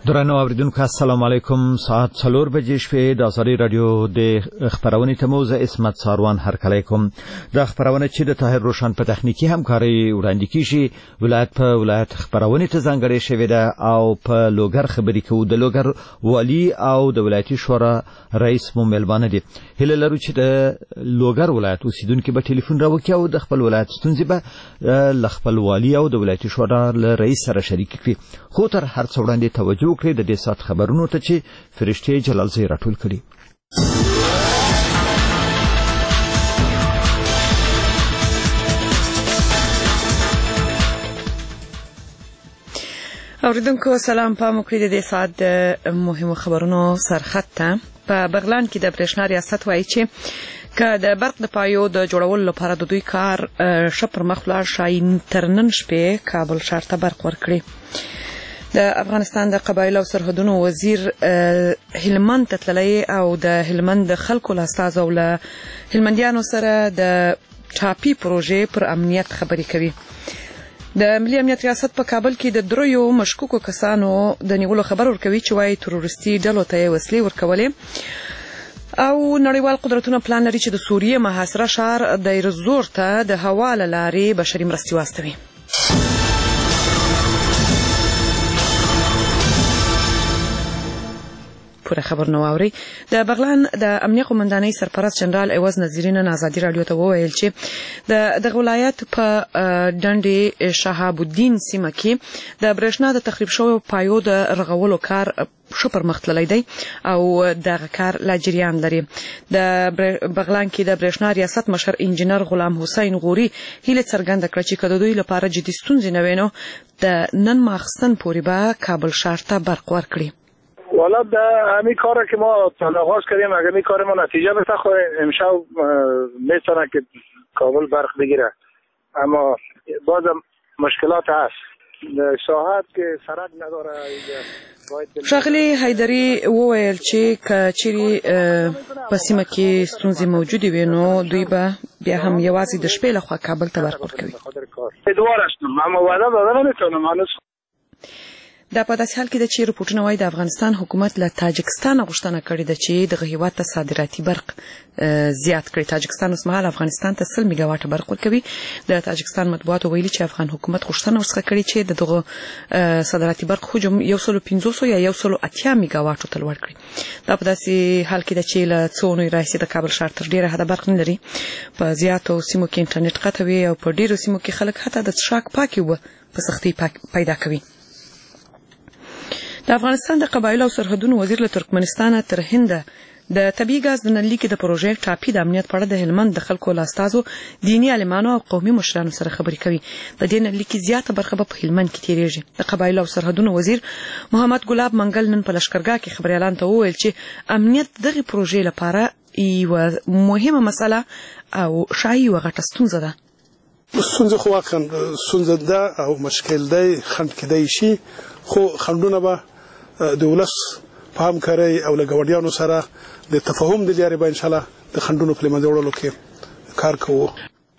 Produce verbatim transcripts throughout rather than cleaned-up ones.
درنو اوریدونکو السلام علیکم. ساعت څلور بجې شپې د آزادي رادیو د خبرونې تموز اسمت ساروان هرکلی کوم. د خبرونه چې د طاهر روشن په تخنیکی همکاري وړاندې کیږي ولایت په ولایت خبرونه ته ځانګړې شوې ده او په لوګر خبرې کوو. د لوګر والی او د ولایتي شورا رئیس مو ملبانه دي. هله لرو چې د لوګر ولایت اوسیدونکو به ټلیفون راوکي او د خپل ولایت ستونزې به ل خپل والی او د ولایتي شورا له رئیس سره شریک کړي. خو تر هر څه وړاندې توجه وکړئ د دې سات خبرونو ته چې فرشته جلال زی راټول کړي. اوریدونکو سلام په مکرې د دې سات د مهمو خبرونو سرخط ته. په بغلان کې د برېښنا ریاست وایي چې که د برق د پایو د جوړولو لپاره د دوی کار ښه پر مخ ولاړ شي تر نن شپې کابل ښار ته برق ورکړي. د افغانستان د قبایلو او سرحدونو وزیر هلمند ته تللی او د هلمند د خلکو له استازو له هلمندیانو سره د ټاپي پروژې پر امنیت خبرې کوي. د ملي امنیت ریاست په کابل کې د دریو مشکوکو کسانو د نیولو خبر ورکوي چې وايي تروریستي ډلو ته وسلې ورکولې او نړیوال قدرتونه پلان لري چې د سوریې محاصره شهر دیر زور ته د هوا له لارې بشري مرستې واستوي. پوره خبر نو اوري. د بغلان د امنیه قومندانۍ سرپرست جنرال ایواز نظرین آزادي رادیو ته وویل چې د دغه ولایت په ډنډې شهاب الدین سیمه کې د برېښنا د تخریب شویو پایو د رغولو کار ښه پرمختللی دی او دغه کار لا جریان لري. د بغلان کې د برېښنا ریاست مشر انجینر غلام حسین غوري هیله څرګنده کړه چې که د دوی لپاره جدي ستونزې نه وي نو د نن ماخستن پورې به کابل ښار ته برق ورکړي. والا در همین کار که ما آغاز کردیم اگر این کار ما نتیجه بده خو امشب میتونه که کابل برق بگیره اما بازم مشکلات هست ساحت که سرک نداره. ښاغلي حیدري وویل چې که چیرې په سیمه کې ستونزې موجودې وي نو دوی به بیا هم یوازې د شپې لخوا کابل ته برق ورکوي. اما وعده دادن نمیتونم هنوز. دا په داسې حال کې ده چې رپورټونه وایي د افغانستان حکومت له تاجکستان غوښتنه کړې ده چې دغه هیواد ته صادراتي برق زیات کړي. تاجکستان اوسمهال افغانستان ته سل میگا واټه برق ورکوي. د تاجکستان مطبوعاتو ویلي چې افغان حکومت غوښتنه ورڅخه کړې چې د دغه صادراتي برق حجم یو سل پنځوس یا یو سل اتیا میگا واټو ته لوړ کړي. دا په داسې حال کې ده چې له څو اونیو راهیسې د کابل ښار تر ډېره حده برق نه لري. په زیاتو سیمو کې انټرنیټ قطع وي او په ډېرو سیمو کې خلک حتی د څښاک پاکې اوبه په سختۍ پیدا کوي. د افغانستان د قبایلو او سرحدونو وزیر له ترکمنستان تر هند د طبیعي ګاز د نللیک د پروژې ټاپي د امنیت په اړه د هلمند د خلکو له استازو دیني عالمانو او قومي مشرانو سره خبرې کوي. د دې نللیک زیاته برخه به په هلمند کې تیریږي. د قبایلو او سرحدونو وزیر محمد ګلاب منګل نن په لشکرګاه کې خبريالان ته وویل چې امنیت دغه پروژې لپاره یو مهمه مسله او شایي یوه غټه ستونزه ده. ستونزه خو واقعا ستونزه ده او مشکل دی خنډ کېدای شي خو خنډونه به د ولس په همکارۍ او له ګاونډیانو سره د تفاهم د لارې به انشاءالله د خنډونو په له منځه وړلو کې کار کوو.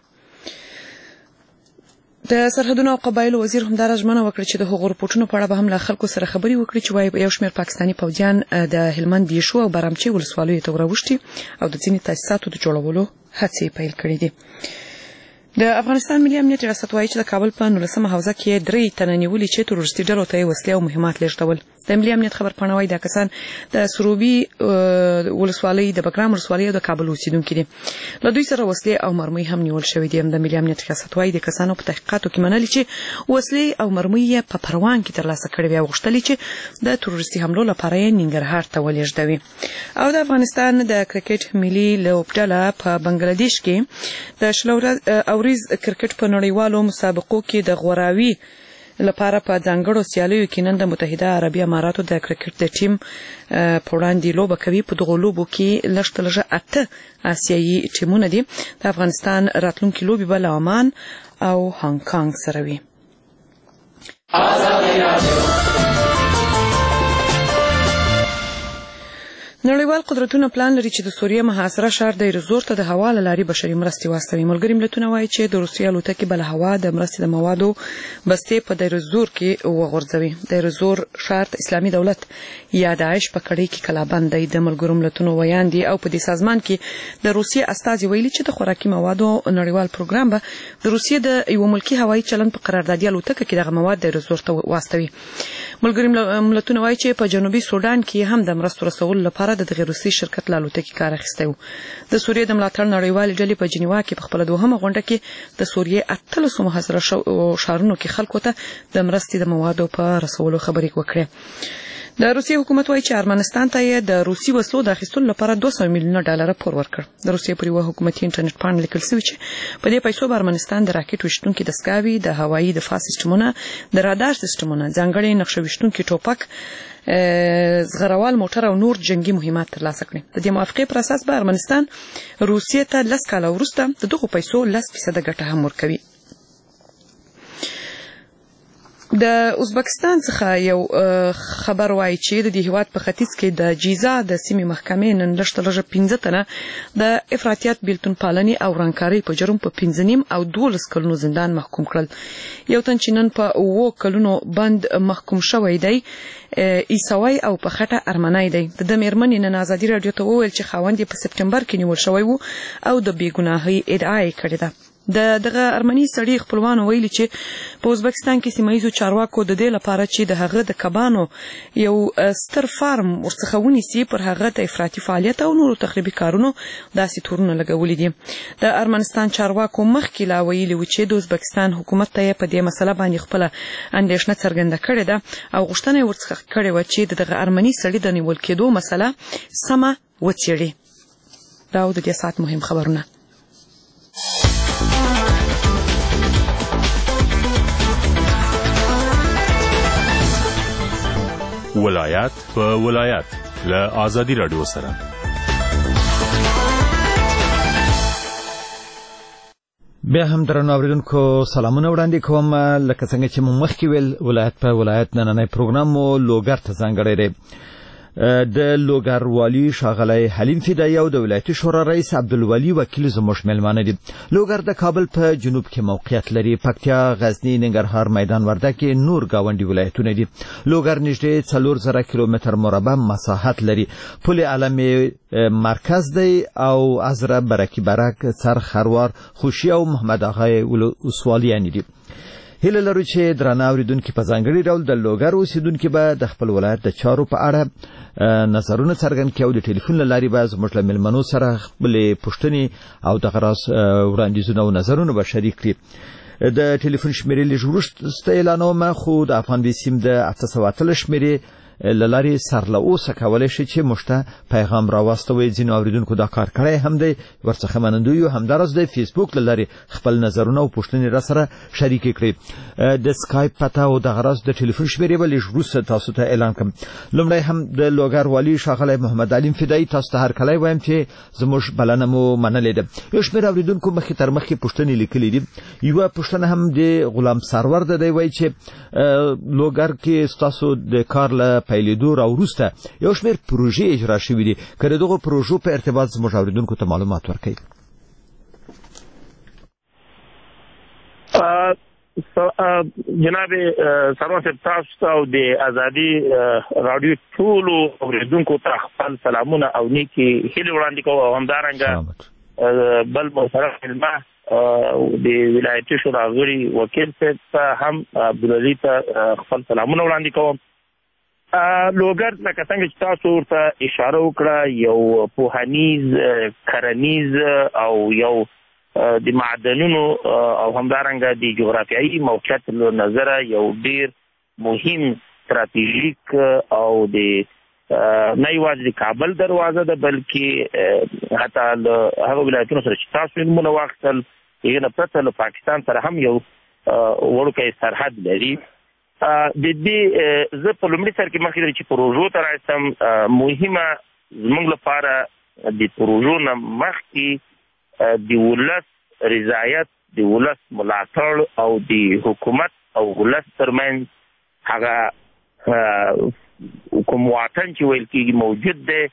د سرحدونو او قبایلو وزیر همدارا ژمنه وکړه چې د هغو رپورټونو په اړه به هم له خلکو سره خبرې وکړي چې وایي یو شمېر پاکستاني پوځیان د هلمند دیشو او برامچې ولسوالیو ته وراوښتي او د ځینې تاسیساتو د جوړولو هڅې پیل کړې دي. د افغانستان ملي امنیت ریاست وایي چې د کابل په نولسمه حوزه کې درې تنه نیولي چې تروریستي ډلو ته وسلې او مهمات لیږدول. د ملي امنیت خبرپاڼه وایي دا کسان د سروبي ولسوالۍ د بګرام ولسوالۍ او د کابل اوسیدونکي دي. له دوی سره وسلې او مرمۍ هم نیول شوې دي. د ملي امنیت ریاست وایي د کسانو په تحقیقاتو کې منلي چې وسلې او مرمۍ یې په پروان کې ترلاسه کړې وي او غوښتلي چې د تروریستي حملو لپاره یې ننګرهار ته ولېږدوي. او د افغانستان د کرکټ ملي لوبډله په بنگلادیش کې د شل اوریز کرکټ په نړیوالو مسابقو کې د غوراوي لپاره په ځانګړو سیالیو کې نن د متحده عربي اماراتو د کرکټ د ټیم په وړاندې لوبه کوي. په دغو لوبو کې لږ تر لږه اته آسیایي ټیمونه دي. د افغانستان راتلونکي لوبې به له عمان او هانګ کانګ سره وي. نړیوال قدرتونه پلان لري چې د سوریه محاصره شهر د ایرزور ته د هوا له لارې بشري مرستې واستوي. ملګري ملتونه وایي چې د روسیې الوتکې بل هوا د مرستې د موادو بستې په د ایرزور کې وغورځوي. د ایرزور شهر اسلامي دولت یا داعش په کړۍ کې کلابند دی. د ملګرو ملتونو ویان دي او په دې سازمان کې د روسیې استازي ویلي چې د خوراکي موادو نړیوال پروګرام به د روسیې د یو ملکی هوایي چلند په قراردادي الوتکه کې دغه مواد د ایرزور ته واستوي. ملګري ملتونه وایي چې په جنوبي سودان کې هم د مرستو رسولو لپاره د دغه روسي شرکت له الوتکې کار اخیستی و. د سوریې د ملاتړ نړیوالې ډلې په جنیوا کې په خپله دوهمه غونډه کې د سوریې اتلسو محاصره ښارونو کې خلکو ته د مرستې د موادو په رسولو خبرې وکړې. د روسیې حکومت وایي چې ارمنستان ته یې د روسي وسلو د اخیستلو لپاره دوه سوه میلیونه ډالر پور ورکړ. د روسیې پر یوه حکومتي انټرنیټ پاڼه لیکل شوي چې په دې پیسو به ارمنستان د راکټ ویشتونکي دستګاوې، د هوایي دفاع سیسټمونه، د رادار سیسټمونه، ځانګړي نقشه ویشتونکي ټوپک، زغروال موټر او نور جنگي مهمات ترلاسه کړي. د دې موافقې پر اساس به ارمنستان روسیې ته لس کاله وروسته د دغو پیسو لس فیصده ګټه هم ورکوي. د ازبکستان څخه یو خبر وایي چې د دې هیواد په ختیځ کې د جیزا د سیمې محکمې نن لږ لږه پنځه تنه د افراطیت، بیلتون پالنې او ورانکارۍ په جرم په پنځه نیم او دولس کلونو زندان محکوم کړل. یو تن چې نن په اووه کلونو بند محکوم شوی دی عیسوی او په خټه ارمنی دی. د ده مېرمنې نن ازادي راډیو ته وویل چې خاوند یې په سپټمبر کې نیول شوی و او د بېګناهۍ ادعا یې کړې ده. د دغه ارمني سړي خپلوانو ویلي چې په ازبکستان کې سیمه ییزو چارواکو د دې لپاره چې د هغه د کبانو یو ستر فارم ورڅخه ونیسي پر هغه د افراطي فعالیت او نورو تخریبي کارونو داسې تورونه لګولي دي. د ارمنستان چارواکو مخکې لا ویلي و چې د ازبکستان حکومت ته یې په دې مسله باندې خپله اندېښنه څرګنده کړې ده او غوښتنه یې ورڅخه کړې وه چې د دغه ارمني سړي د نیول کېدو مسله سمه وڅېړي. دا و د دې ساعت مهم خبرونه. ولایت په ولایت له آزادي راډیو سره. بیا هم درنو اوریدونکو سلامونه وړاندې کوم. لکه څنګه چې مو مخکې ویل ولایت په ولایت نننی پروګرام مو لوګر ته ځانګړی دی. د لوګر والي ښاغلی حلیم فدایي او د ولایتي شورا رئیس عبدالولي وکیل زموږ میلمانه دي. لوګر د کابل په جنوب کې موقعیت لري. پکتیا، غزني، ننګرهار، میدان وردګ نور گاونډي ولایتونه دي. لوګر نږدې څلور زره کیلومتر مربع مساحت لري. پل علم مرکز دی او ازره، برکی برک، څرخ، خروار، خوشي او محمد آغای ولسوالیان دي. هیله لرو چې درانه اوریدونکي په ځانګړي ډول د لوګر اوسیدونکي به د خپل ولایت د چارو په اړه نظرونه څرګند کړي او د ټلیفون له لارې به زموږ له میلمنو سره خپلې پوښتنې او دغه راز وړاندیزونه او نظرونه به شریک کړي. د ټلیفون شمیرې لږ وروسته اعلانوم، خو د افغان بي سیم د اته سوه اتلس شمیرې له لارې سر له اوسه کولی شي چې موږ ته پیغام راواستوئ. ځینو اوریدونکو دا کار کړی هم دی، ورڅخه منندوی یو. همداراز د فیسبوک له لارې خپل نظرونه او پوښتنې راسره شریکې کړئ. د سکایپ پته او دغه راز د ټلیفون شمیرې به لږ وروسته تاسو ته اعلان کړم. لومړی هم د لوګر والي ښاغلی محمد علیم فدایي تاسو ته هرکلی وایم چې زموږ بلنه مو منلې ده. یو شمېر اوریدونکو مخکې تر مخکې پوښتنې لیکلې دي. یوه پوښتنه هم د غلام سرور ده، دی وایي چې لوګر کې ستاسو د کار له پیلېدو راوروسته یو شمېر پروژې اجرا شوي دي. که د دغو پروژو په ارتباط زموږ اوریدونکو ته معلومات ورکړئ. جناب سروان صاحب، تاسو ته او د ازادي راډیو ټولو اوریدونکو ته خپل سلامونه او نیکې هیلې وړاندې کوم او همدارنګه بل محترم مېلمه د ولایتي شورا غړي وکیل صاحب ته هم عبدالولي ته خپل سلامونه وړاندې کوم. لوګر لکه څنګه چې تاسو ورته اشاره وکړه، یو پوهنیز، کرنیز او یو د معدنونو او همدارنګه د جغرافیایي موقعیت له نظره یو ډیر مهم ستراتیژیک او د نه یوازې د کابل دروازه ده بلکې حتی له هغه ولایتونو سره چې تاسو یې نومونه واخیستل هغې نه پرته له پاکستان سره هم یو وړوکی سرحد لري. د دې زه په لومړي سر کې مخکې چې پروژو ته راسم، مهمه زموږ لپاره د پروژو نه مخکې د ولس رضایت، د ولس ملاتړ او د حکومت او ولس ترمنځ هغه کوم واټن چې ویل کېږي موجود دی.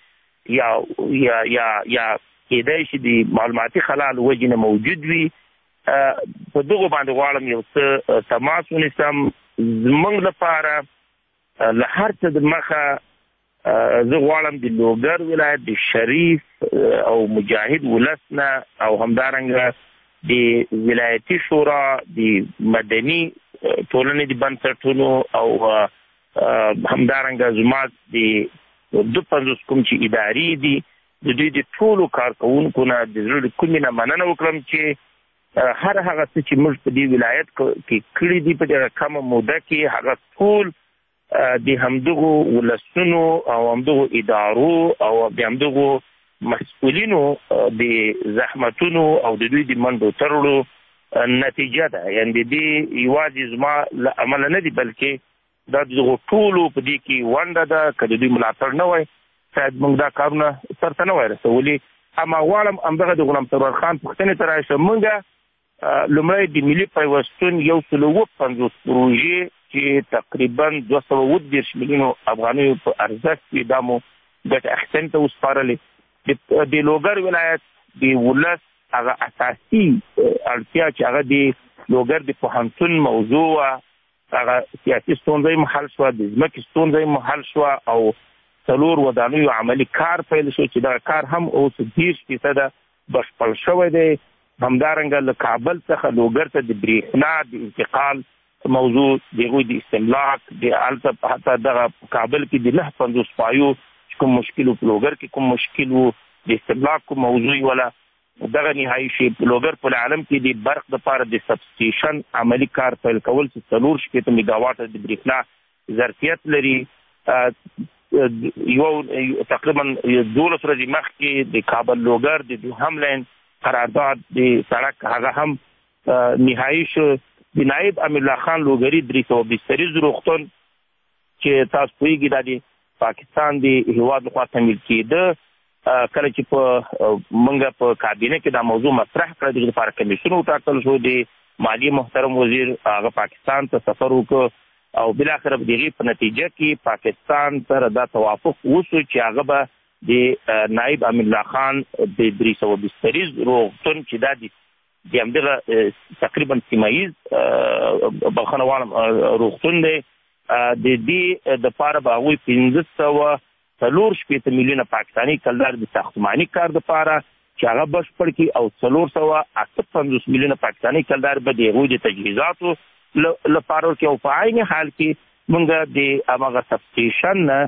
یا یا یا یا کېدای شي د معلوماتي خلل وجې نه موجود وي. په دغه باندې غواړم یو څه تماس ونیسم. زموږ لپاره له هر څه د مخه زه غواړم د لوګر ولایت د شریف او مجاهد ولس نه او همدارنګه د ولایتي شورا د مدني ټولنې د بنسټونو او همدارنګه زما د دوه پنځوس کوم چې اداري دي د دوی د ټولو کارکوونکو نه د زړه له کومې نه مننه وکړم چې هر هغه څه چې موږ په دې ولایت کې کړي دي په دغه کمه موده کې هغه ټول د همدغو ولسونو او همدغو ادارو او د همدغو مسؤلینو د زحمتونو او د دوی د منډو ترړو نتیجه ده. یعنې د دې یوازې زما له عمله نه دي بلکې دا د دغو ټولو په دې کې ونډه ده. که د دوی ملاتړ نه وای شاید موږ دا کارونه سرته نه وای رسولي. اما غواړم همدغه د غلام سرور خان پوښتنې ته راشم. موږ لومړی د ملي پیوستون یو سل اووه پنځوس پروژې چې تقریبا دوه سوه اووه دېرش میلیونو افغانیو په ارزښت کې دا مو ګټه اخیستنې ته وسپارلې. د لوګر ولایت د ولس هغه اساسي اړتیا چې هغه د لوګر د پوهنتون موضوع وه، هغه سیاسي ستونزه یې حل شوه، د ځمکې ستونزه یې حل شوه او څلور ودانیو عملي کار پیل شو چې دغه کار هم اوس دېرش فیصده بشپړ شوی دی. همدارنګه له کابل څخه لوګر ته د برېښنا د انتقال موضوع د هغوی د استملاک د هلته حتی دغه کابل کې د نهه پنځوس پایو کوم مشکل و په لوګر کې کوم مشکل و د استملاک کوم موضوع ولا دغه نهایي شي. په لوګر په العالم کې د برق دپاره د سبسټیشن عملي کار پیل کول چې څلور شپېته میګاواټه د برېښنا ظرفیت لري. یو تقریبا دولس ورځې مخکې د کابل لوګر د دوهم لاین قرارداد د سړک هغه هم نهایي شو. د نایب امیر الله خان لوګري درې سوه بستریز روغتون چې تاسو پوهېږئ دا د پاکستان د هېواد لخوا تمویل کېده. کله چې په موږ په کابینه کې دا موضوع مطرح کړه د دې لپاره کمیسیون وټاکل شو. د مالیې محترم وزیر هغه پاکستان ته سفر وکړ او بالاخره په دغې په نتیجه کې پاکستان سره دا توافق وشو چې هغه به د نایب امیر الله خان د درې سوه بستریز روغتون چې دا د د همدغه تقریبا سیمه ییز بخښنه غواړم روغتون دی د دې دپاره به هغوی پنځه سوه څلور شپېته میلیونه پاکستاني کلدار د ساختماني کار دپاره چې هغه بشپړ کړي او څلور سوه اته پنځوس میلیونه پاکستاني کلدار به د هغوی د تجهیزاتو لپاره ورکړي. او په عین حال کې موږ د هماغه سبسټیشن نه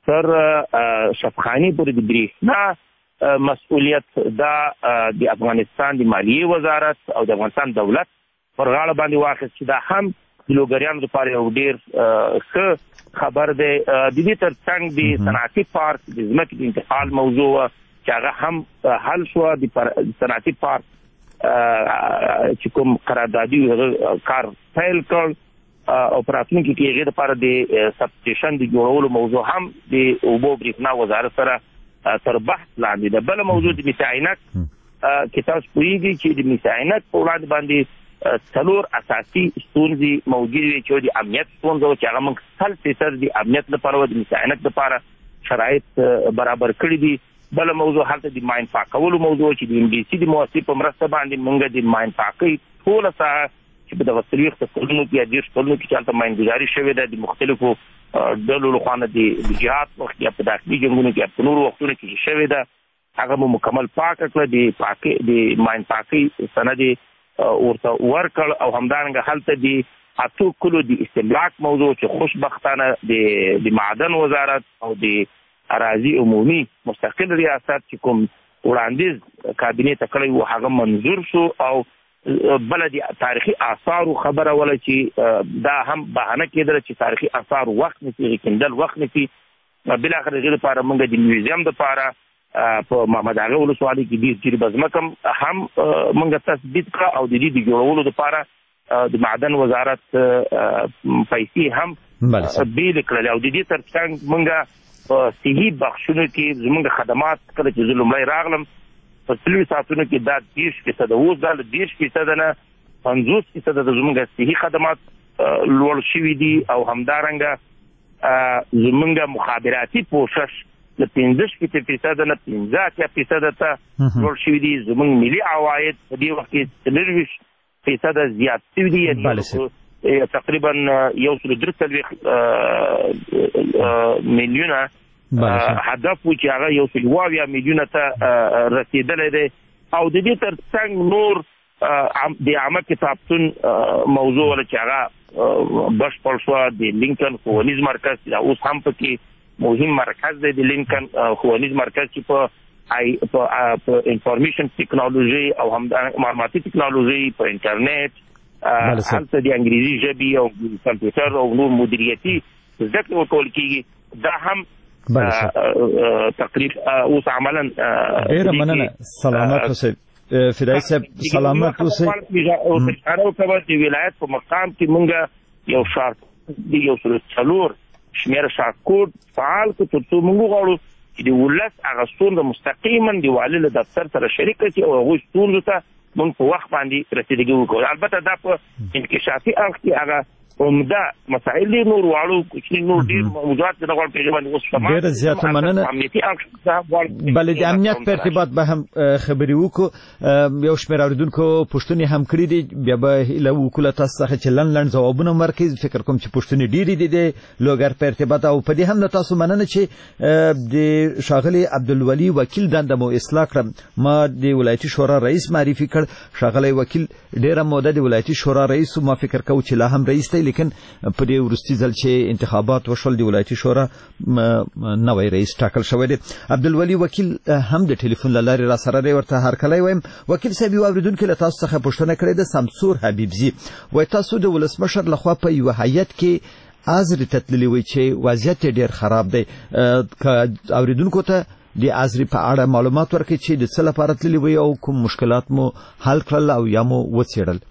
تر شفخاني پورې د برېښنا مسؤلیت دا د افغانستان د مالیې وزارت او د افغانستان دولت پر غاړه باندې واخیست چې دا هم د لوګریانو لپاره یو ډېر ښه خبر دی. د دې تر څنګ د صنعتي پارک د ځمکې د انتقال موضوع چې هغه هم حل شوه. د صنعتي پارک چې کوم قراردادي کار پیل کړ او په راتلونکي کې هغې دپاره د سبسټیشن د جوړولو موضوع هم د اوبو برېښنا وزارت سره تر بحث لاندې ده. بله موضوع د مس عینک کې تاسو پوهېږئ چې د مس عینک په وړاندې باندې څلور اساسي ستونزې موجود وي چې د امنیت ستونزه وه چې هغه موږ سل فیصد د امنیت لپاره د مس عینک لپاره شرایط برابر کړي دي. بله موضوع هلته د ماین پاکولو موضوع چې د ام بي سي د مواسسې په مرسته باندې موږ د ماین پاکۍ ټوله ساحه چې په دغه څلوېښت کلونو کې یا دېرش کلونو کې چې هلته ماینګزاري شوې ده د مختلفو ډلو لخوا نه د جهاد وخت یا په داخلي جنګونو کې یا په نورو وختونو کې چې شوې ده هغه مو مکمل پاکه کړه. د پاکۍ د ماین پاکۍ سند یې ورته ورکړ او همدارنګه هلته د اتو کلو د استملاک موضوع چې خوشبختانه د معدن وزارت او د اراضي عمومي مستقل ریاست چې کوم وړاندیز کابینې ته کړی و هغه منظور شو. او بله د تاریخي آثارو خبره وله چې دا هم بهانه کېدله چې تاریخي آثار وخت نیسي، هغې کیندل وخت نیسي. بالاخره د هغې لپاره موږ د میوزیم دپاره په محمد اغه ولسوالۍ کې ډېر جریبه ځمکه هم موږ تثبیت کړه او د دې د جوړولو دپاره د معدن وزارت پیسې هم بیلې کړلې. او د دې تر څنګ موږ په صحي بخشونو کې زموږ خدمات کله چې زه لومړی راغلم په څلوېښت ساعتونو کې دا دېرش فیصده اوس دا له دېرش فیصده نه پنځوس فیصده د زموږ صحي خدمات لوړ شوي دي. او همدارنګه زموږ مخابراتي پوښښ له پنځه شپېته فیصده نه پنځه اتیا فیصده ته لوړ شوي دي. زموږ ملي عواید په دې وخت کې څلورویشت فیصده زیات شوي دي، تقریبا یو سل درې څلوېښت میلیونه هدف و چې هغه یو سل اوه اویا میلیونه ته رسېدلی دی. او د دې تر څنګ نور د عامه کتابتون موضوع ولا چې هغه بشپړ شوه. د لینکن ښوونیز مرکز اوس هم پکې مهم مرکز دی، د لینکن ښوونیز مرکز چې په په انفارمیشن ټیکنالوژي او هم معلوماتي ټیکنالوژي په انټرنیټ هلته د انګریزي ژبې او کمپیوټر او نور مدیریتي زده کړې ورکول کېږي. دا هم تقریبا اوس عملا ډېره مننه. سلامت اوسئ فدایي صاحب، سلامت اوسئ. د ولایت په مقام کې موږ یو شارټ یو سل څلور شمېر شارټکوډ فعال کړو تر څو موږ وغواړو چې د ولس هغه ستونزه مستقیما د والي له دفتر سره شریکه کړي او هغوی ستونزو ته موږ په وخت باندې رسیدګي وکړو. البته دا په انکشافي اړخ کې هغه عمده مسائل دي، نور واړو کوچني نور ډېر موضوعات د غوړ پیژنې باندې اوس تمام ډېر زیاته مننه. امنیتي اړخ بلې د امنیت په ارتباط به هم خبرې وکړو. یو شمېر اورېدونکو پوښتنې هم کړې دي، بیا به هیله وکړو له تاسو څخه چې لنډ لنډ ځوابونه ورکړئ. فکر کوم چې پوښتنې ډېرې دي د لوګر په ارتباط. او په دې هم له تاسو مننه چې د ښاغلي عبدالولي وکیل دنده مو اصلاح کړه. ما د ولایتي شورا رئیس معرفي کړ. ښاغلی وکیل ډېره موده د ولایتي شورا رئیس و، ما فکر کوم چې لا هم رئیس دی، لیکن په دې وروستي ځل چې انتخابات وشول د ولایتي شورا نوی رئیس ټاکل شوی دی. عبدالولي وکیل هم د ټلیفون له لارې را سره دی، ورته هرکلی وایم. وکیل صاحب، یو اورېدونکي له تاسو څخه پوښتنه کړې ده، سمسور حبیبزي وایي تاسو د ولسمشر لخوا په یوه هیئت کې ازرې ته تللي وئ چې وضعیت یې ډېر خراب دی. که اورېدونکو ته د ازرې په اړه معلومات ورکړئ چې د څه لپاره تللي وئ او کوم مشکلات مو حل کړل او یا مو وڅېړل.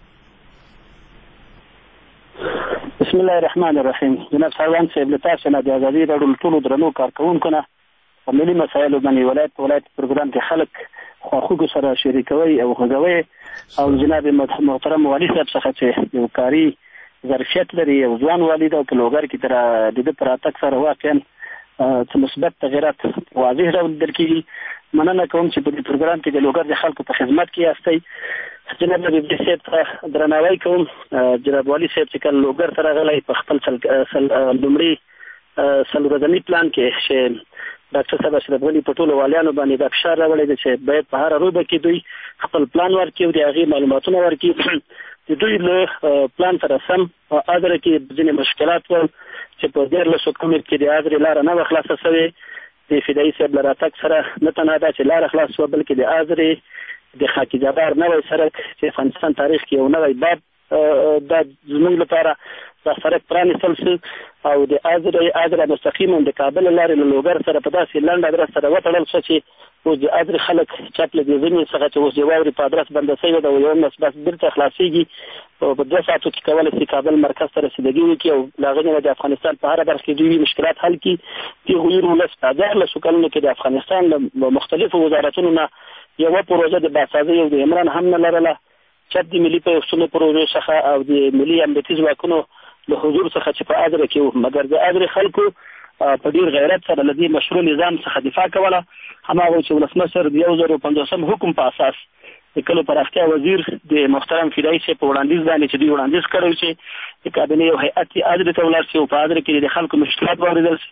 بسم الله الرحمن الرحیم. جناب سروان صاحب، له تاسو نه د ازادي راډیو ټولو درنو کارکوونکو نه په ملي مسایلو باندې ولایت په ولایت پروګرام کې خلک خواخوږو سره شریکوي او غږوي، او جناب محترم والي صاحب څخه چې یو کاري ظرفیت لري، یو ځوان والي ده په لوګر کې تر د دې پر اتک سره واقعا څه مثبت تغیرات واضح ډول درکېږي. مننه کوم چې په دې پروګرام کې د لوګر د خلکو په خدمت کې یاستئ. جناب حبیبي صاحب ته درناوی کوم. جناب والي صاحب چې کله لوګر ته راغلی په خپل لومړي څلور ورځني پلان کې چې ډاکټر صاحب اشرف غني په ټولو والیانو باندې دا فشار راوړی دی چې باید په هره روبه کې دوی خپل پلان ورکړي او د هغې معلوماتونه ورکړي. د دوی له پلان سره سم په اذره کې ځینې مشکلات ول چې په دیارلسو کمې کې د اذرې لاره نه وه خلاصه سوې. د فدایي صاحب له راتګ سره نه تنها دا چې لاره خلاص شوه، بلکې د اذرې د خاکی جبار نوی سړک چې افغانستان تاریخ کې یو نوی باب دا زموږ لپاره دا سړک پرانیستل شو او د اذرې اذره مستقیما د کابل لارې له لوګر سره په داسې لنډ ادرس سره وتړل شو چې اوس د اذرې خلک چپ له دې ځینې څخه چې اوس د واورې په ادرس بنده شوې ده او یو مس بس بیرته خلاصېږي او په دوه ساعتو کې کولی شي کابل مرکز ته رسېدګي وکړي او له هغې نه د افغانستان په هره برخه کې دوی مشکلات حل کړي. دغه ولس په دیارلسو کلونو کې د افغانستان له مختلفو وزارتونو نه یوه پروژه د باسازۍ او د عمران هم نه لرله، چپ د ملي پیوستونو پروژې څخه او د ملي امنیتي ځواکونو له حضور څخه چې په اذره کې وو، مګر د اذرې خلکو په ډېر غیرت سره له دې مشروع نظام څخه دفاع کوله. هماغه چې ولسمشر د یو زر پنځوسم حکم په اساس د کلو پراختیا وزیر د محترم فدایي صاحب په وړاندیز باندې چې دوی وړاندیز کړی چې د کابینې یو هیئت اذرې ته ولاړ شي او په اذره کې د خلکو مشکلات واورېدل شي.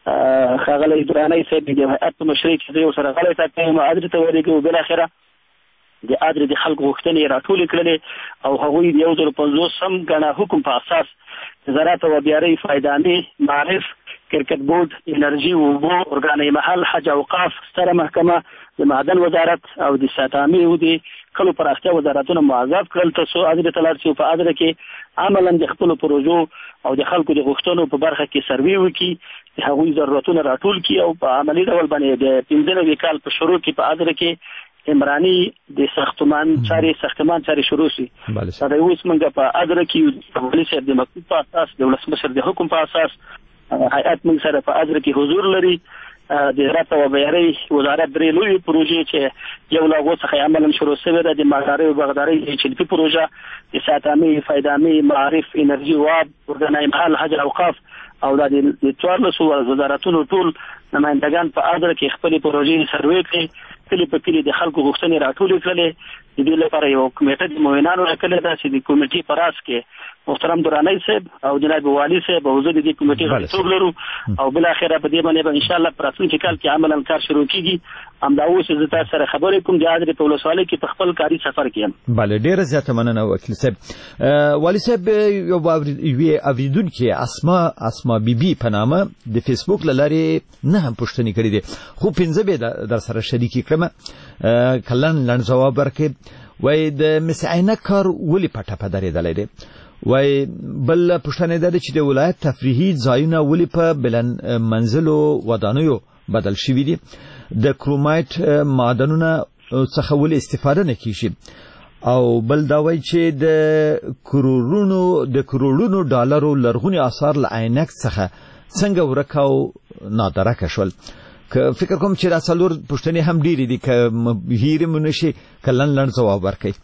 ښاغلی درانی صاحب د هیئت په مشرۍ کې زه ورسره غلی ټاکلی یم، اذرې ته ورېږي او بالاخره د اذرې د خلکو غوښتنې یې راټولې کړلې او هغوی د یو زر پنځوسم ګڼه حکم په اساس د زراعت او آبیارۍ، فایدانې، معارف، کرکټ بورډ، انرژي، اوبو، ارګاني محل، حج اوقاف، ستره محکمه، د معدن وزارت او د ساتامي او د کلو پراختیا وزارتونه معذب کړل تر څو اذرې ته لاړ شي او په اذره کې عملا د خپلو پروژو او د خلکو د غوښتنو په برخه کې سروې وکړي، د هغوی ضرورتونه راټول کړي او په عملي ډول باندې د پنځه نوي کال په شروع کې په اذره کې عمراني د ساختمان چارې ساختمان چارې شروع شي. دا د اوس موږ په اذره کې د والي صاحب د مکتوب په اساس د ولسمشر د حکم په اساس هیئت موږ سره په اذره کې حضور لري. د زراعت او آبیارۍ وزارت درې لویې پروژې چې یو له هغو څخه عملا شروع شوې ده، د مالدارۍ او باغدارۍ چلپي پروژه، د ساتامي، فایدامي، معارف، انرژي، واب، ارګاني محل، حج اوقاف او د څوارلسو وزارتونو ټول نمائندگان په اړه کې خپل پروژې سروې کړې، کلی په کلی د خلکو غوښتنې راټولې کړلې. د دې لپاره یو کمیټه د موینانو راکړې ده چې د کمیټې په راس کې محترم درانی صاحب او جناب والی صاحب او زه د دې کمیټې غړیتوب لرو او بل اخره په دې باندې به ان شاء الله پر راتلونکي کال کې عملاً کار شروع کیږي. همدا اوس زه تاسو سره خبرې کوم د حضرت په ولسوالۍ کې په خپل کاري سفر کې یم. بله ډیره زیاته مننه وکیل صاحب. والی صاحب یو اوریدونکي اسما اسما بیبي په نامه د فیسبوک لارې نه هم پوښتنې کړې دي خو پنځه به در سره شریکې کړم. کلن لن جواب ورکړي وای د مسعینه کار ولې پټه په درېدلې دي. وای بل پښتنه ده چې د ولایت تفریحي ځایونه ولې په بلن منزلو ودانیو بدل شوي دي. د کرومایټ معدنونه څخه ولې استفاده نه کیږي. او بل دا وای چې د کروڑونو د کروڑونو ډالرو لرغونی آثار له عینک څخه څنګه ورکاو نادره کشول. که فکر کوم چې راسلور پښتنې هم ډېری دي که هیره منشي کلن لن جواب ورکړي.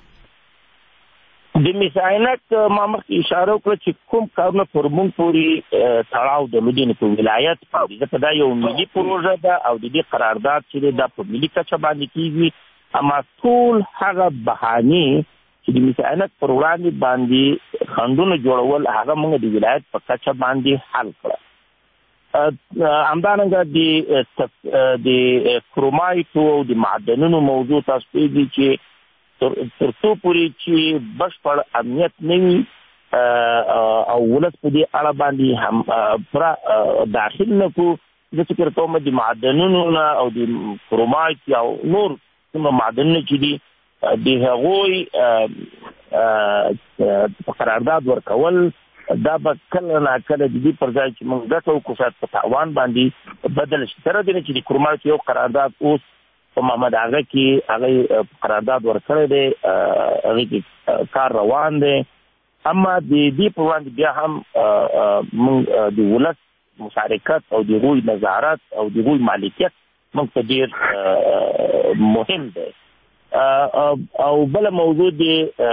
د مساینت ما مخکې اشاره وکړه چې کوم کارونه پر موږ پورې تړاو درلودي په ولایت باندې، ځکه دا یو ملي پروژه ده او د دې قرارداد چې دا په ملي کچه باندې کیږي. اما ټول هغه بهانې چې د مساینت پر وړاندې باندې خنډونه جوړول هغه موږ د ولایت په کچه باندې حل کړه. همدارنګه د د کرومایټو او د معدنونو موضوع تاسو پیږي چې تر څو پورې چې بشپړ امنیت نه وي او ولس په دې اړه باندې هم پر داخل نه کو د فکر کوم د معدنونو او د کرومایټ او نور کوم معدنونه چې دي د هغوی په قرارداد ورکول دا به کله نه کله د دې پر ځای چې موږ ګټو کو سات په تاوان باندې بدل شي. تر دې چې د کرومایټ یو قرارداد اوس په محمد اغا کې هغه قرارداد ورکړی دی، هغه کې کار روان دی. اما د دې په وړاندې بیا هم موږ د ولس مشارکت او د غوی نظارت او د غوی مالکیت موږ ته ډېر مهم دی. او بل موضوع دی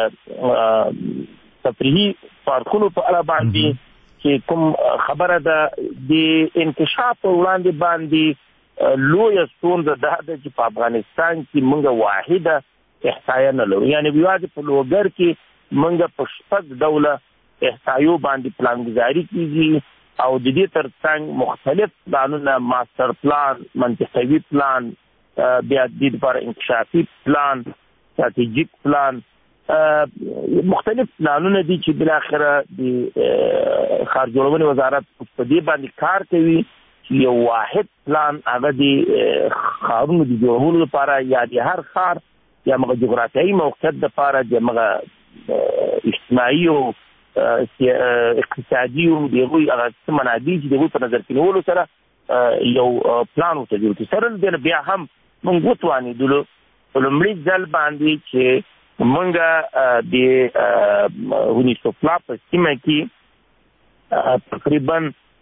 تفریحي پارکونو په اړه باندې چې کوم خبره ده د انکشاف په وړاندې باندې لویه ستونزه ده چې په افغانستان کې موږ واحده احصایه نه لرو. یعنې یوازې په لوګر کې موږ په شپږ ډوله احصایو باندې پلانګذاري کیږي او د دې ترڅنګ مختلف پلانونه، ماستر پلان، منطقوي پلان، بیا د دې لپاره انکشافي پلان، استراتیژیک پلان، مختلف پلانونه دي چې بل اخره د ښار جوړونې وزارت په دې باندې کار کوي چې یو واحد پلان هغه د ښارونو د جوړولو لپاره یا د هر ښار یا هغه جغرافیایي موقعیت لپاره د هغه اجتماعي او اقتصادي او د هغوی هغه څه منابع چې د هغوی په نظر کې نیولو سره یو پلان ورته جوړ کړي. سره دې بیا هم موږ وتوانېدلو په لومړي ځل باندې چې موږ د ونیسوفلا په سیمه کې تقریبا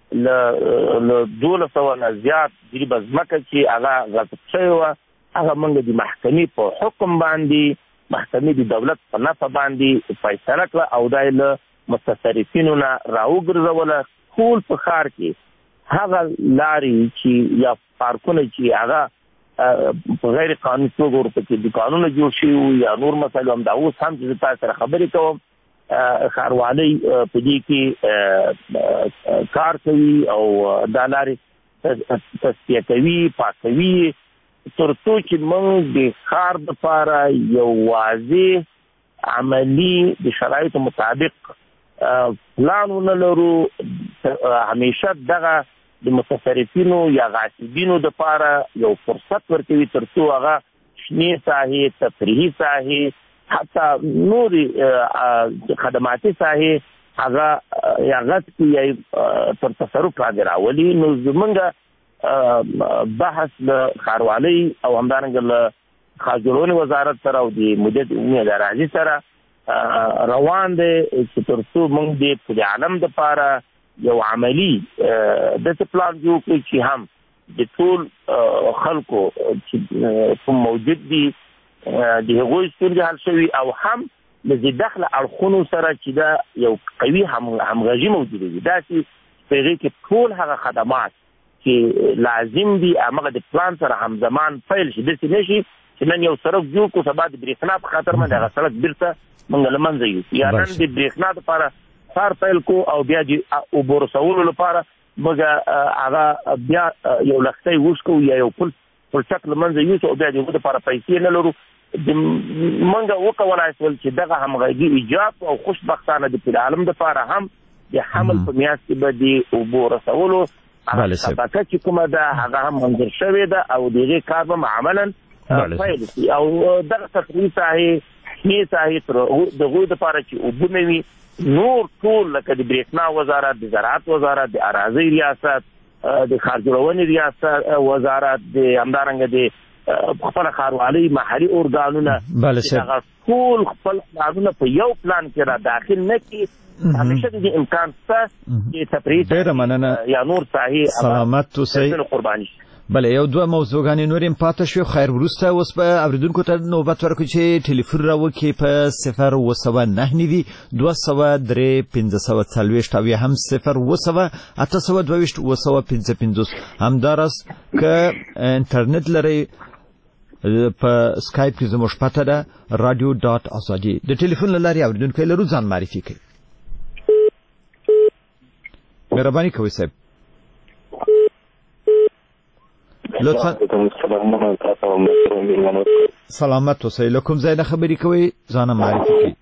له دولس سوه نه زیات جریبه ځمکه چې هغه غصب شوې وه هغه موږ د محکمې په حکم باندې محکمې د دولت په نفع باندې فیصله کړه او دا یې له مستصرفینو نه راوګرځوله. ټول په ښار کې هغه لارې چې یا پارکونه چې هغه په غیر قانوني توګه ورپکې دوکانونه جوړ شوي وو یا نور مسایل هم دا اوس هم چې زه تاسو سره خبرې کوم ښاروالۍ په دې کې کار کوي او دا لارې تصفیه کوي، پاکوي، تر څو چې موږ د ښار دپاره یو واضح عملي د شرایطو مطابق پلان ونه لرو. همیشه دغه د متصرفینو یا غاصبینو دپاره یو فرصت ورکوي تر څو هغه شنې ساحې، تفریحي ساحې، حتی نورې خدماتي ساحې هغه یا غصب کړي یا تر تصرف لاندې راولي. نو زمونږ بحث له ښاروالۍ او همدارنګه له ښار جوړونې وزارت سره او د مدیریت عمومي ادارې سره روان دی چې تر څو موږ د پل عالم دپاره یو عملی داسې پلان جوړ کړي چې هم د ټول خلکو چې کوم موجود دي د هغوی ستونزې حل شوي او هم له ذي دخله اړخونو سره چې دا یو قوي همغږي موجوده وي. داسې په کې ټول هغه خدمات چې لازم دي هغه د پلان سره همزمان فایل شي د نشي چې نن یو سړک جوړ کو سبا د برېښنا په خاطر باندې هغه سړک بیرته موږ لمنځه یو یا نن د برېښنا لپاره کار پیل کو او بیا د اوبو رسولو لپاره موږ هغه بیا یو لختې وښکو یا یو پل پرچک لمنځه یو او بیا د اوبو لپاره پیسې نه لرو منګه وکولای شول چې دغه همغږي ایجاب او خوشبختانه د عالم د لپاره هم د حمل په میاشت کې به د اوبو رسولو هغه شبکه چې کومه ده هغه هم منظور شوې ده او دغه کار به عملاً پیل شي او دغه تفریح ساحې شنې ساحې تر دغه لپاره چې اوبه نه وي نور ټول لکه د برېښنا وزارت د زراعت وزارت د اراضي ریاست د ښارجوړونې ریاست وزارت د همدارنګه د خپل ښاروالۍ محلي ارګانونه هغه ټول خپل پلانونه په یو پلان کې را داخل نه کړي همیشه د امکان شته چې تفریح یا نور ساحې سلامت اوسئ قرباني بله یو دوه موضوعګانې نور هم پاتې شو خیر وروسته اوس به اوریدونکو ته نوبت ورکړو چې ټلیفون راوکړي په صفر اوه سوه نهه نوي دوه سوه درې پنځه سوه څلوېښت او یا هم صفر اوه سوه اته سوه دوه ویشت اوه سوه پنځه پنځوس همداراز که انټرنیټ لرئ په سکایپ کې زموږ پته ده رادیو ډاټ ازادي د ټلیفون له لارې اوریدونکي لرو ځان معرفي کوي مهرباني کوئ صاحب لطفا سلامت اوسئ له کوم ځای نه خبرې کوئ ځان معرفي کوئ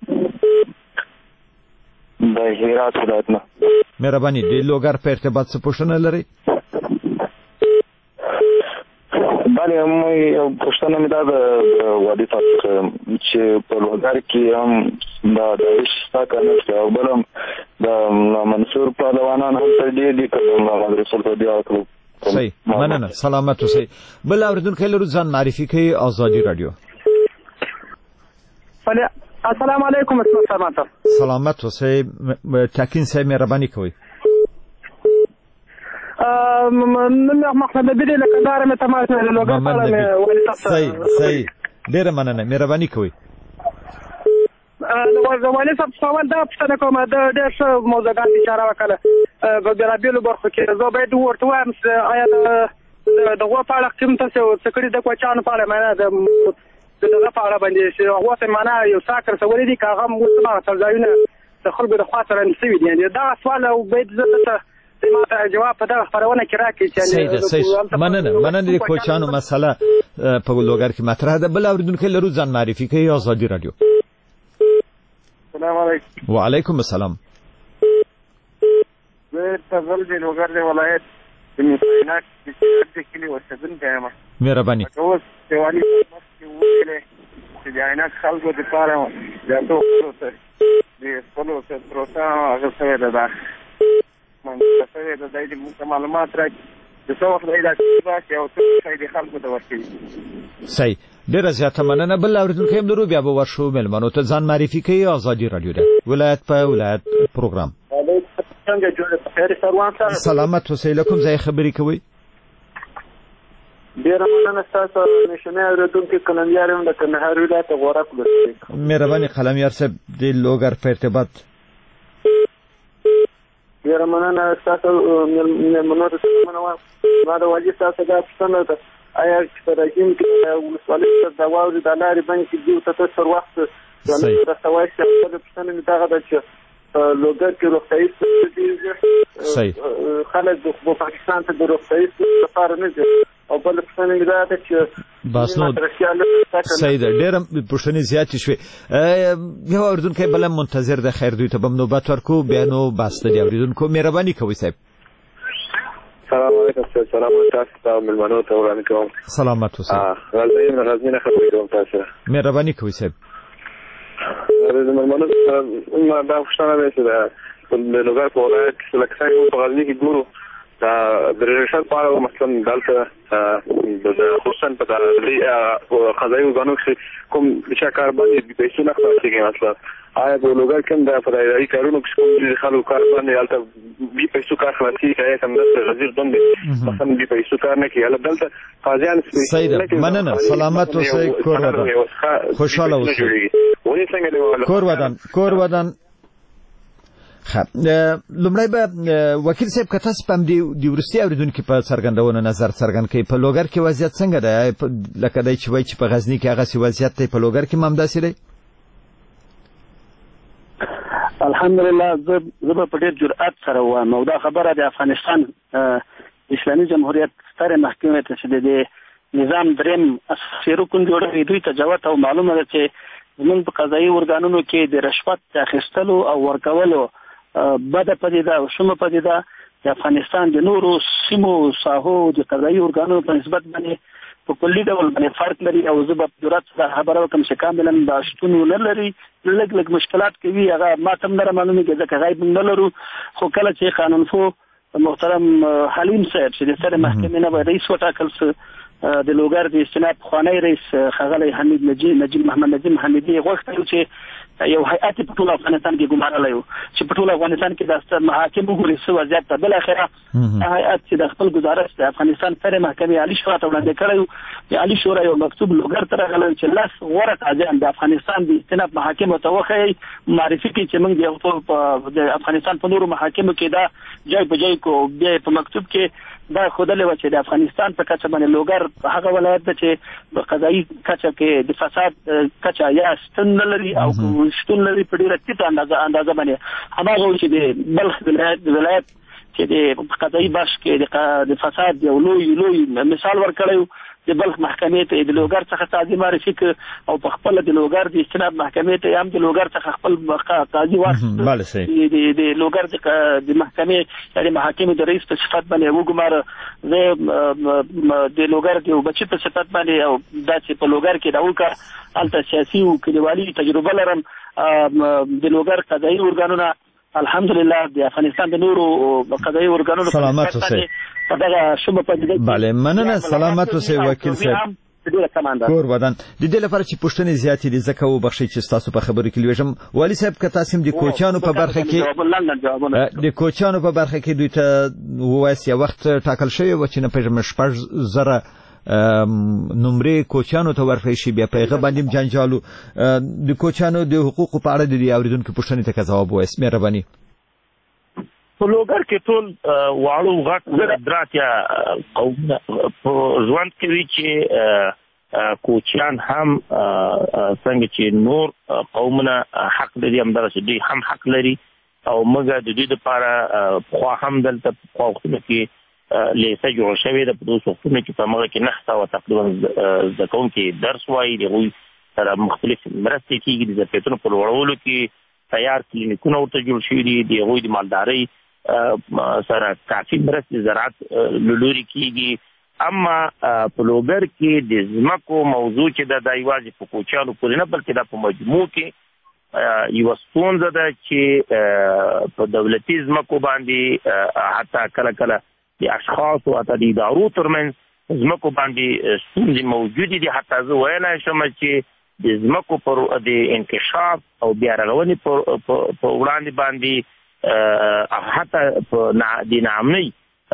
د هرات ولایت نه مهرباني د لوګر په ارتباط څه پوښتنه لرئ بله مې پوښتنه مې دا د وادي څخه چې په لوګر کې هم دا د شتا کنه او بل هم د منصور پهلوانان هم تر دې دي چې محمد رسول الله صحیح مننه سلامت اوسئ بل اوریدونکي لرو ځان معرفي کوي ازادي رادیو السلام علیکم سلامت سلامت اوسئ تاکین صاحب مهرباني کوئ نن محمد نبی له کندهار مې تماس نه لوګر پاله صحیح صحیح ډیره مننه مهرباني کوئ د والي صاحب سوال دا پوښتنه کوم د ډېر ښه موضوعګان اشاره وکړه په بېلابېلو برخو کې زه باید ورته وایم آیا د دغه په اړه کوم تاسو څه کړي د کوچانو په اړه معنا د دغه په اړه باندې چې هغه څه معنا یو ساکر سوالي دي که هغه مستمع ترځایونه د خلکو د خوا سره نسوي دي دا سوال او باید زه ته جواب په دغه خبرونه کې راکړي چې صحیح مننه مننه د کوچانو مسله په لوګر کې مطرح ده بل اوریدونکي لرو ځان معرفي کوي ازادي رادیو السلام علیکم وعلیکم السلام زه تفضل د لوګر د ولایت د مصینات د کلی اوسیدونکی یم مهرباني اوس دیوالي مخکې وویلې چې د عینک خلکو دپاره د ټولو ته د خپلو پروسه هغه شوې ده دا منځته شوې ده دی د موږ معلومات راکړي د څه وخت دی دا چې یو څه شی د خلکو ته ورکوي صحیح ډیره زیاته مننه بل اوریدونکي هم لرو بیا به ورشو مېلمنو ته ځان معرفي کوي ازادي رادیو ده ولایت په ولایت پروګرام څنګه جوړ خیر سروان صاحب سلامت اوسئ له کوم ځای خبرې کوئ ډیره مننه تاسو نشنه اوریدونکي کلمبیا هم د کندهار ولایت غوړه کړو مهرباني قلميار صاحب د لوګر په ارتباط ډیره مننه تاسو مېلمنو ته مننه ما د واجب تاسو دا څنګه ده آیا چې راځم چې ولسوالۍ د واوري د لارې باندې چې دیو ته تر وخت د سوای څخه د پښتنې متاغه د چې لوګر کې روغتیايي صحیح خلک د پاکستان ته د روغتیايي لپاره نه دي او بل پښتنې دا ده چې بس نو صحیح ده ډېر پښتنې زیات شوي یو اوریدونکی بل منتظر د خیر دوی ته بم نوبت ورکو بیا نو بس د اوریدونکو مهرباني کوئ صاحب سلام علیکم سلام تاسو ته ملمنو ته وړاندې کوم سلامت اوسئ غزنین غزنین خبرې کوم تاسو مهرباني کوئ صاحب د ملمنو ما دا پوښتنه ده چې د لوګر په ولایت کې لکه څنګه په غزنی کې ګورو دا د ریشن په اړه مثلا دلته د خصوصا په د قضایي ورغانو کې کوم چې کار باندې پیسې نه خلاصېږي مثلا آیا په لوګر کې د فدرالي کارونو کې کوم خلکو کار باندې البته بي پیسو کار خلاصي کوي کوم د غزیر باندې مثلا بي پیسو کار نه کوي البته قاضیان سید مننه سلامت اوسئ کور ودان خوشاله اوسئ کور ودان کور ودان خب لومړی به وکیل صاحب که تاسو په دې ورستي اوریدونکو په څرګندونه نظر څرګند کړئ په لوګر کې وضعیت څنګه ده لکه دای چې وایي چې په غزنی کې هغه سی وضعیت دی په لوګر کې هم داسې دی الحمدلله زه په ډېر جرأت سره وایم او دا خبره د افغانستان اسلامي جمهوریت ستره محکمې ته چې د نظام دریم اساسي رکن جوړوي دوی ته جوت او معلومه ده چې زموږ په قضایي ارګانونو کې د رشوت اخیستلو او ورکولو بده پدیده او شومه پدیده د افغانستان د نورو سیمو ساحو د قضایي ارګانونو په نسبت باندې په کلي ډول باندې فرق لري او زه به جرأت سره خبره وکړم چې کاملا دا شتون نه لري لږ لږ مشکلات کوي هغه ماته هم نه معلومیږي ځکه غیب نه لرو خو کله چې قانونفو محترم حلیم صاحب چې د سره محکمې نه به رئیس وټاکل شو د لوګر د استناد خوانی رئیس خغلی حمید نجیب نجیب محمد نجیب حمیدی غوښتل چې یو هیئت په ټول افغانستان کې ګمارلی و چې په ټول افغانستان کې د محاکم وګوري څه وضعیت ته بل اخره هیئت چې د خپل گزارش د افغانستان سره محکمې عالی شورا ته وړاندې کړی د عالی شورا یو مکتوب لوګر ته راغلی چې لاس غوره قاضیان د افغانستان د استناد محاکم ته وښیي معرفي کړي چې موږ د افغانستان په نورو محاکمو کې دا ځای په ځای کو بیا په مکتوب کې دا خودلې و چې د افغانستان په کچه باندې لوګر هغه ولایت ده چې په قضایي کچه کې د فساد کچه یا ستون لري او شتون لري په ډیره ټیټه اندازه اندازه باندې هماغه چې د بلخ ولایت ولایت چې د قضایي بخش کې د فساد یو لوی لوی مثال ورکړی د بلخ محکمې ته د لوګر څخه قاضي معرفي ک او په خپل د لوګر د استناد محکمې ته هم د لوګر څخه خپل قاضي واخیست د لوګر د محکمې د محاکم د رئیس په صفت باندې وګماره زه د لوګر د بچی په صفت باندې او دا چې په لوګر کې دا وکړه الته سیاسي او کلیوالي تجربه لرم د لوګر قضایي ارګانونه الحمدلله د افغانستان د نورو قضایي ارګانونو سلامت اوسئ په دغه شوبه په دې بله مننه سلامت اوسئ وکیل صاحب کور ودان د دې لپاره چې پښتنې زیاتې دي ځکه و بخښي چې تاسو په خبرو کې لويږم والی صاحب که تاسو د کوچانو په برخه کې د کوچانو په برخه کې دوی ته وایي وخت ټاکل شوی و چې نه پېژم شپږ زره نمرې کوچانو ته ورکړی شي بیا په هغه باندې جنجالو د کوچانو د حقوقو په اړه د اوریدونکو پوښتنې ته ځواب وایي مهرباني په لوګر کې ټول واړو غټ دراتیا قومونه په ژوند کې وی چې کوچیان هم څنګه چې نور قومونه حق لري هم درسه دوی هم حق لري او موږ د دې لپاره خو هم دلته په وختونو کې لیسه جوړ شوې ده په دوه وختونو کې په موږ کې نحته او تقریبا ځکون کې درس وایي دغه سره مختلف مرستې کېږي د زکاتونو په وړولو کې تیار کلینیکونه ورته جوړ شوي دي د هغوی د مالدارۍ سره کافي مرستې زراعت لوري کېږي اما په لوګر کې د ځمکو موضوع چې د یوازې په کوچیانو پورې نه بلکې دا په مجموع کې یوه ستونزه ده چې په دولتي ځمکو باندې حتی کله کله د اشخاصو حتی د ادارو ترمنځ ځمکو باندې ستونزې موجودې دي حتی زه ویلی شم چې د ځمکو پر د انکشاف او بیا رغونې په وړاندې باندې حتی د ناامنۍ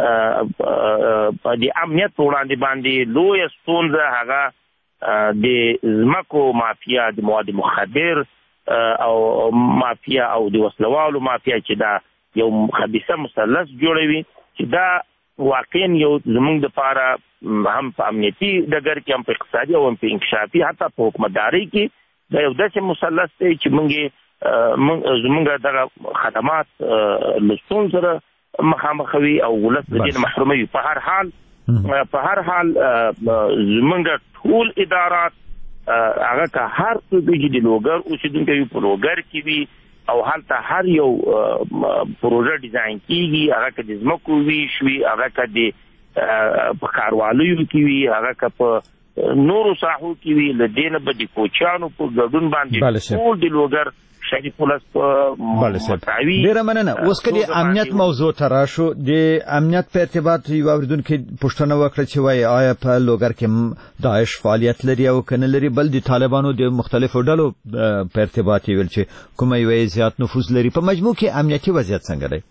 د امنیت په وړاندې باندې لویه ستونزه هغه د ځمکو مافیا د مواد مخدر او مافیا او د وسلوالو مافیا چې دا یو خبیثه مثلث جوړوي چې دا واقعا یو زمونږ دپاره هم په امنیتي ډګر کې هم په اقتصادي او هم په انکشافي حتی په حکومتدارۍ کې دا یو داسې مثلث دی چې موږ زمونږ دغه خدمات له ستونزو سره مخامخ وي او ولس د دې نه محروموي په هر حال په هر حال زمونږ ټول ادارات هغه که هر څوک چې د لوګر اوسېدونکی وي په لوګر کې وي او هلته هر یو پروژه ډیزاین کیږي هغه که د ځمکو ویش وي هغه که د په ښاروالیو کې وي هغه که په نورو ساحو کې وي له دې نه به د کوچیانو په ګډون باندې ټول د لوګر شریف ولس په متعوي ډېره مننه اوس که د امنیت موضوع ته راشو د امنیت په ارتباط یو اورېدونکي پوښتنه وکړه چې وایي آیا په لوګر کې داعش فعالیت لري او که نه لري بل د طالبانو د مختلفو ډلو په ارتباط یې ویل چې کومه یوه زیات نفوذ لري په مجموع کې امنیتي وضعیت څنګه دی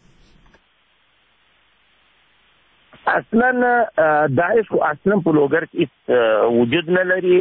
اصلا داعش خو اصلا په لوګر کې وجود نه لري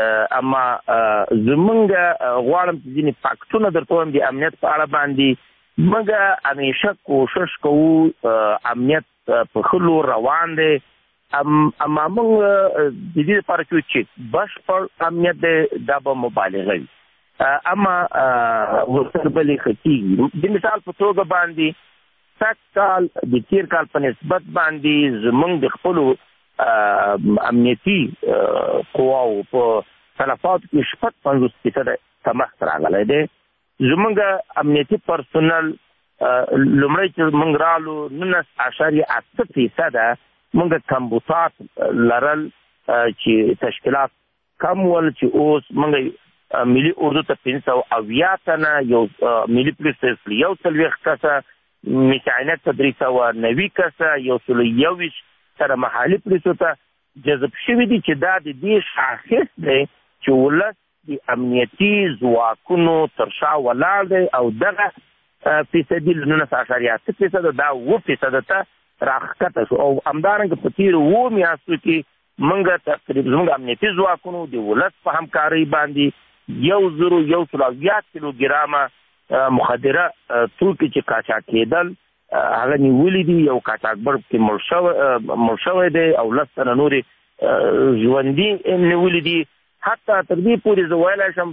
اما زمونږ غواړم چې ځینې فاکټونه درته وایم د امنیت په اړه باندې موږ همیشه کوشش کوو امنیت په خلو روان دی اما موږ د دې لپاره چې بشپړ امنیت دی دا به مبالغه وي اما ورسره بلې ښه د مثال په توګه باندې سږ کال د تېر کال په نسبت باندې زموږ د خپلو امنیتي قواو په تلفاتو کې شپږ پنځوس فیصده کمښت راغلی دی زموږ امنیتي پرسونل لومړی چې موږ رالو نولس اعشاریه اته فیصده موږ کمبوسات لرل چې تشکیلات کم ول چې اوس موږ ملي اردو ته پنځه سوه اویا تنه یو ملي پولیس ته یو څلوېښت کسه مشاعینت ته درې سوه نوي کسه یو سل یوویشت سره محلي پولیسو ته جذب شوي دي چې دا د دې شاخص دی چې ولس د امنیتي ځواکونو تر شا ولاړ دی او دغه فیصدي له نولس اعشاریه اته فیصده دا اووه فیصده ته راښکته شو او همدارنګه په تېرو اوو میاشتو کې موږ تقریبا زموږ امنیتي ځواکونو د ولس په همکارۍ باندې یو زرو یو سل اویا کیلوګرامه مخدره توکي چې قاچاق کېدل هغه نیولي دي یو قاچاقبر کې مړ شوی دی او لس تنه نورې ژوندي نیولي دي حتی تر دې پورې زه ویلی شم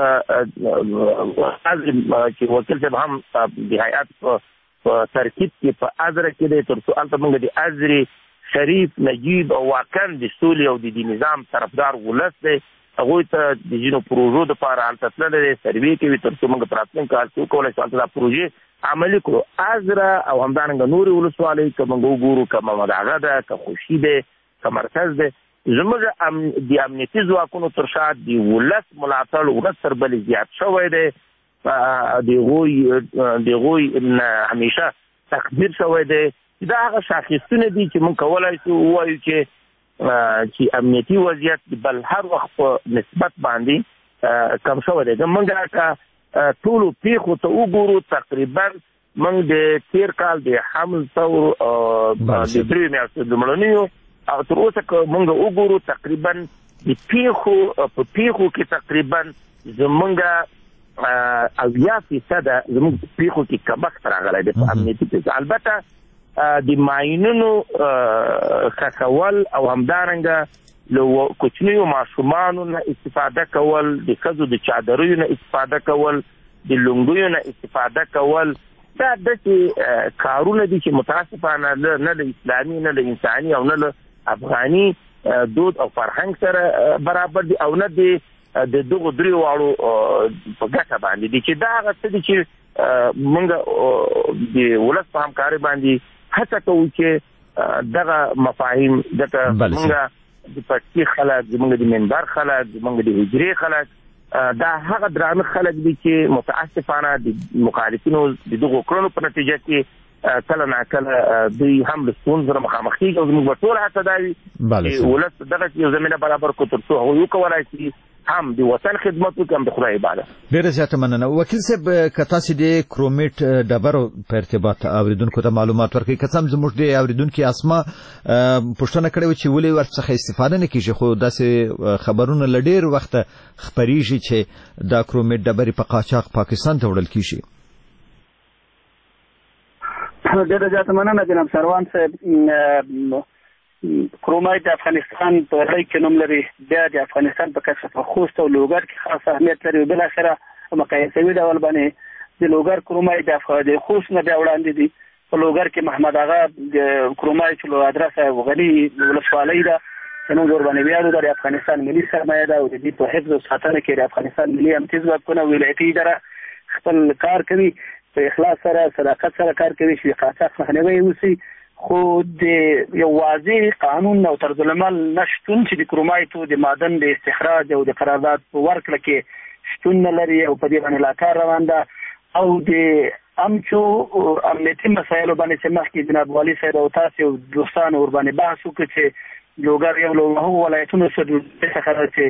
چې وکیل صاحب هم د هیات په ترکیب کې په ازره کې دی تر څو هلته موږ د ازرې شریف نجیب او واقعا د سولې او د نظام طرفدار ولس دی هغوی ته د ځینو پروژو دپاره هلته تللی دی سروې کوي تر څو موږ په راتلونکي کال کې وکولی شو هلته دا پروژې عملي کړو ازره او همدارنګه نورې ولسوالۍ که موږ وګورو که محمد اغا ده که خوشي دی که مرکز دی زموږ د امنیتي ځواکونو تر شا د ولس ملاتړ ورځ تر بلې زیات شوی دی د هغوی د هغوی همیشه تقدیر شوی دی دا هغه شاخصونه دي چې موږ کولی شو ووایو چې چې امنیتي وضعیت د بل هر وخت په نسبت باندې کم شوی دی موږ که ټولو پیښو ته وګورو تقریبا موږ د تېر کال د حمل ثور د درېیو میاشتو د مړنیو او تر اوسه که موږ وګورو تقریبا د پیښو په پیښو کې تقریبا زموږ اویا فیصده زموږ پیښو کې کمښت راغلی دی په امنیتي پیښو البته د ماینونو ښخول او همدارنګه له کوچنیو ماشومانو نه استفاده کول د ښځو د چادریو نه استفاده کول د لونګیو نه استفاده کول دا داسې کارونه دي چې متاسفانه نه د اسلامي نه د انساني او نه له افغاني دود او فرهنګ سره برابر دي او نه د دغو درې واړو په ګټه باندې دي چې دا هغه څه دي چې موږ د ولس په همکارۍ باندې هڅه کوو چې دغه مفاهیم دغه موږ د پټکي خلک زموږ د منبر خلک زموږ د حجرې خلک دا هغه درانه خلک دي چې متاسفانه د مخالفینو د دغو کړنو په نتیجه کې کله ناکله دوی هم له ستونزو سره مخامخ کېږي او زموږ به ټول هڅه دا وي چې ولس دغه یو زمینه برابر کړو تر څو هغوی وکولی شي هم د وطن خدمت وکړي هم د خدای عبادت. ډېره زیاته مننه. وکیل صاحب که تاسې د کرومیټ ډبرو په ارتباط اورېدونکو ته معلومات ورکړئ که څه هم زموږ د اورېدونکي اسما پوښتنه کړې وه چې ولې ورڅخه استفاده نه کېږي خو داسې خبرونه له ډېر وخته خپرېږي چې دا کرومیټ ډبرې په قاچاق پاکستان ته وړل کېږي. ډېره زیاته مننه جناب سروان صاحب. کرومایټ د افغانستان په نړۍ کې نوم لري بیا د افغانستان په کشف خوست او لوګر کې خاص اهمیت لري بل اخره مقایسوي ډول باندې د لوګر کرومایټ د افغانستان خوست نه بیا وړاندې دي په لوګر کې محمد اغا د کرومایټ له ادرسه وغلي ولسوالۍ ده نو ور باندې بیا د افغانستان ملي سرمایه ده او د دې په حفظ او ساتنه کې د افغانستان ملي امتیاز ځواکونه ولایتي اداره خپل کار کوي په اخلاص سره صداقت سره کار کوي چې قاچاق مخنیوي وشي خو د یو واضح قانون او طرز العمل نشتون چې د کرومایټو د معدن د استخراج او د قرارداد په ورکړه کې شتون نه لري او په دې باندې لا کار روان ده او د امچو امنیتي مسایلو باندې چې مخکې جناب والي صاحب او تاسو دوستان ور باندې بحث وکړي چې لوګر یو له ولایتونو څخه راځي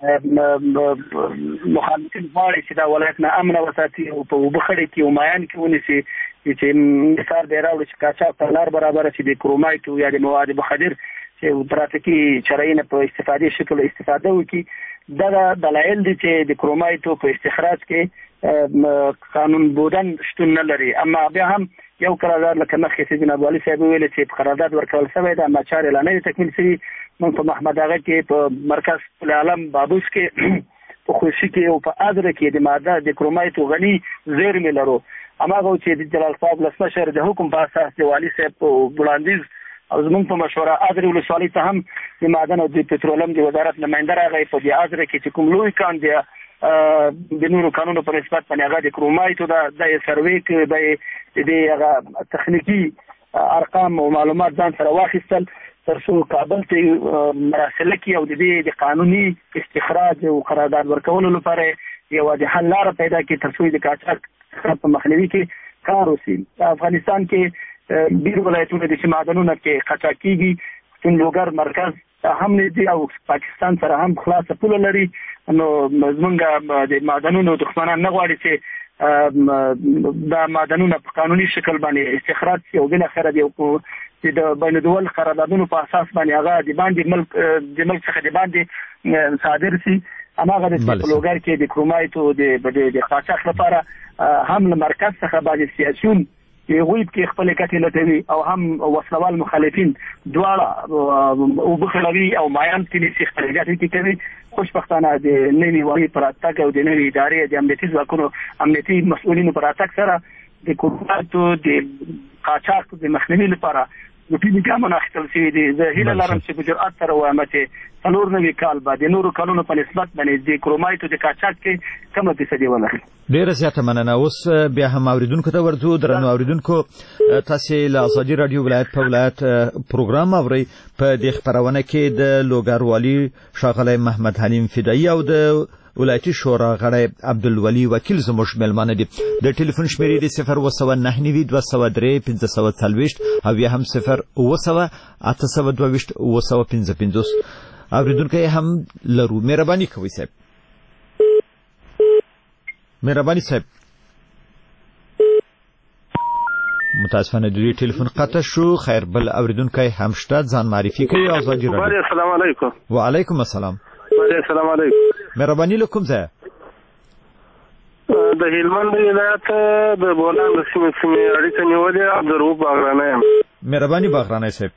مخالفین غواړي چې دا ولایت نه امن وساتي او په وبخړي کې او مایان کې ونیسي چې مثال دی راوړي چې قاچاق په لار برابر شي د کرومایټ یا د مواد مخدر چې ترافیکي شرایط په استفادې شکل استفاده وکړي دا دلایل دي چې د کرومایټ په استخراج کې قانون بودن شتون نه لري. اما بیا هم یو قرارداد لکه مخکې چې جناب والي صاحب ویل چې قرارداد ورکول شوی دی اما چارې لا نه تکمیل شوي. موږ په محمد اغا کې په مرکز العالم بابوس کې په خوشي کې او په ادره کې د ماده د کرومایت غني زیرمې لرو. هماغه چې د جلال صاحب لسمشر د حکم په اساس د والي صاحب په وړاندیز او زموږ په مشوره ادره ولسوالۍ ته هم د معدن او د پټرولیم د وزارت نماینده راغی په دې ادره کې چې کوم لوی کان دی د نورو قانونو په نسبت باندې هغه د کرومایت د سروې کې د هغه تخنیکی ارقام او معلومات ځان سره واخیستل ترڅو کابل ته مراسله کې او د دې د قانوني استخراج او قرارداد ورکولو لپاره یو د حل لاره پیدا کړي ترڅو د قاچاق په مخنیوي کې کار وشي. افغانستان کې ډیر ولایتونه د معدنونو کې قاچاق کیږي. چون لوګر مرکز هم نه دی او پاکستان سره هم خلاص پوله لري نو زمونږ د معدنونو دښمنان نه غواړي چې دا معدنونه په قانوني شکل باندې استخراج شي او بل اخر دی چې د بین الدول قراردادونو په اساس باندې هغه د باندې ملک د ملک څخه د باندې صادر شي. هغه د لوګر کې د کرومایت او د د قاچاق لپاره هم مرکز څخه باندې سیاسيون یوید کې خپل کټي لټوي او هم وسلوال مخالفین دواړه او بخلوي او مایان تني سي خلګات کې کوي. خوشبختانه د نوي وایي پراتګ او د نوي ادارې د امنیتي ځواکونو امنیتي مسؤلینو پراتګ سره د کورپوراتو د قاچاق د مخنیوي لپاره د ټینګ ګامونه اخیستل شوي دي. زه هیله لرم چې په جرأت سره وایم چې څلور نوي کال بعد د نورو کلونو په نسبت باندې د کرومایت او د قاچاق کې کمه فیصدي ولري. ډیره زیاته مننه. اوس بیا هم اوریدونکو ته ورځو. درنو اوریدونکو تاسو له ازادي رادیو ولایت په ولایت پروګرام اوري. په دې خبرونه کې د لوګر والي ښاغلی محمد حلیم فدایي او د ولایتي شورا غړی عبدالولي وکیل زموږ مېلمانه دي. د ټلیفون شمیرې د صفر اوه سوه نهه نوي دوه سوه درې پنځه سوه څلوېښت او یا هم صفر اوه سوه اته سوه دوه ویشت اوه سوه پنځه پنځوس. اوریدونکي هم لرو. مهرباني کوئ صاحب. مهرباني صاحب. متاسفانه د دې ټلیفون قطع شو. خیر بل اوریدونکي هم شته. ځان معرفي کوي. ازادي رادیو. السلام علیکم. وعلیکم السلام. السلام علیکم. مهرباني لکم ځای د هلمند ولایت د بولان د سیمې سیمې اړیکه نیولې عبدالرؤف باغرانی یم. مهرباني باغرانی صاحب.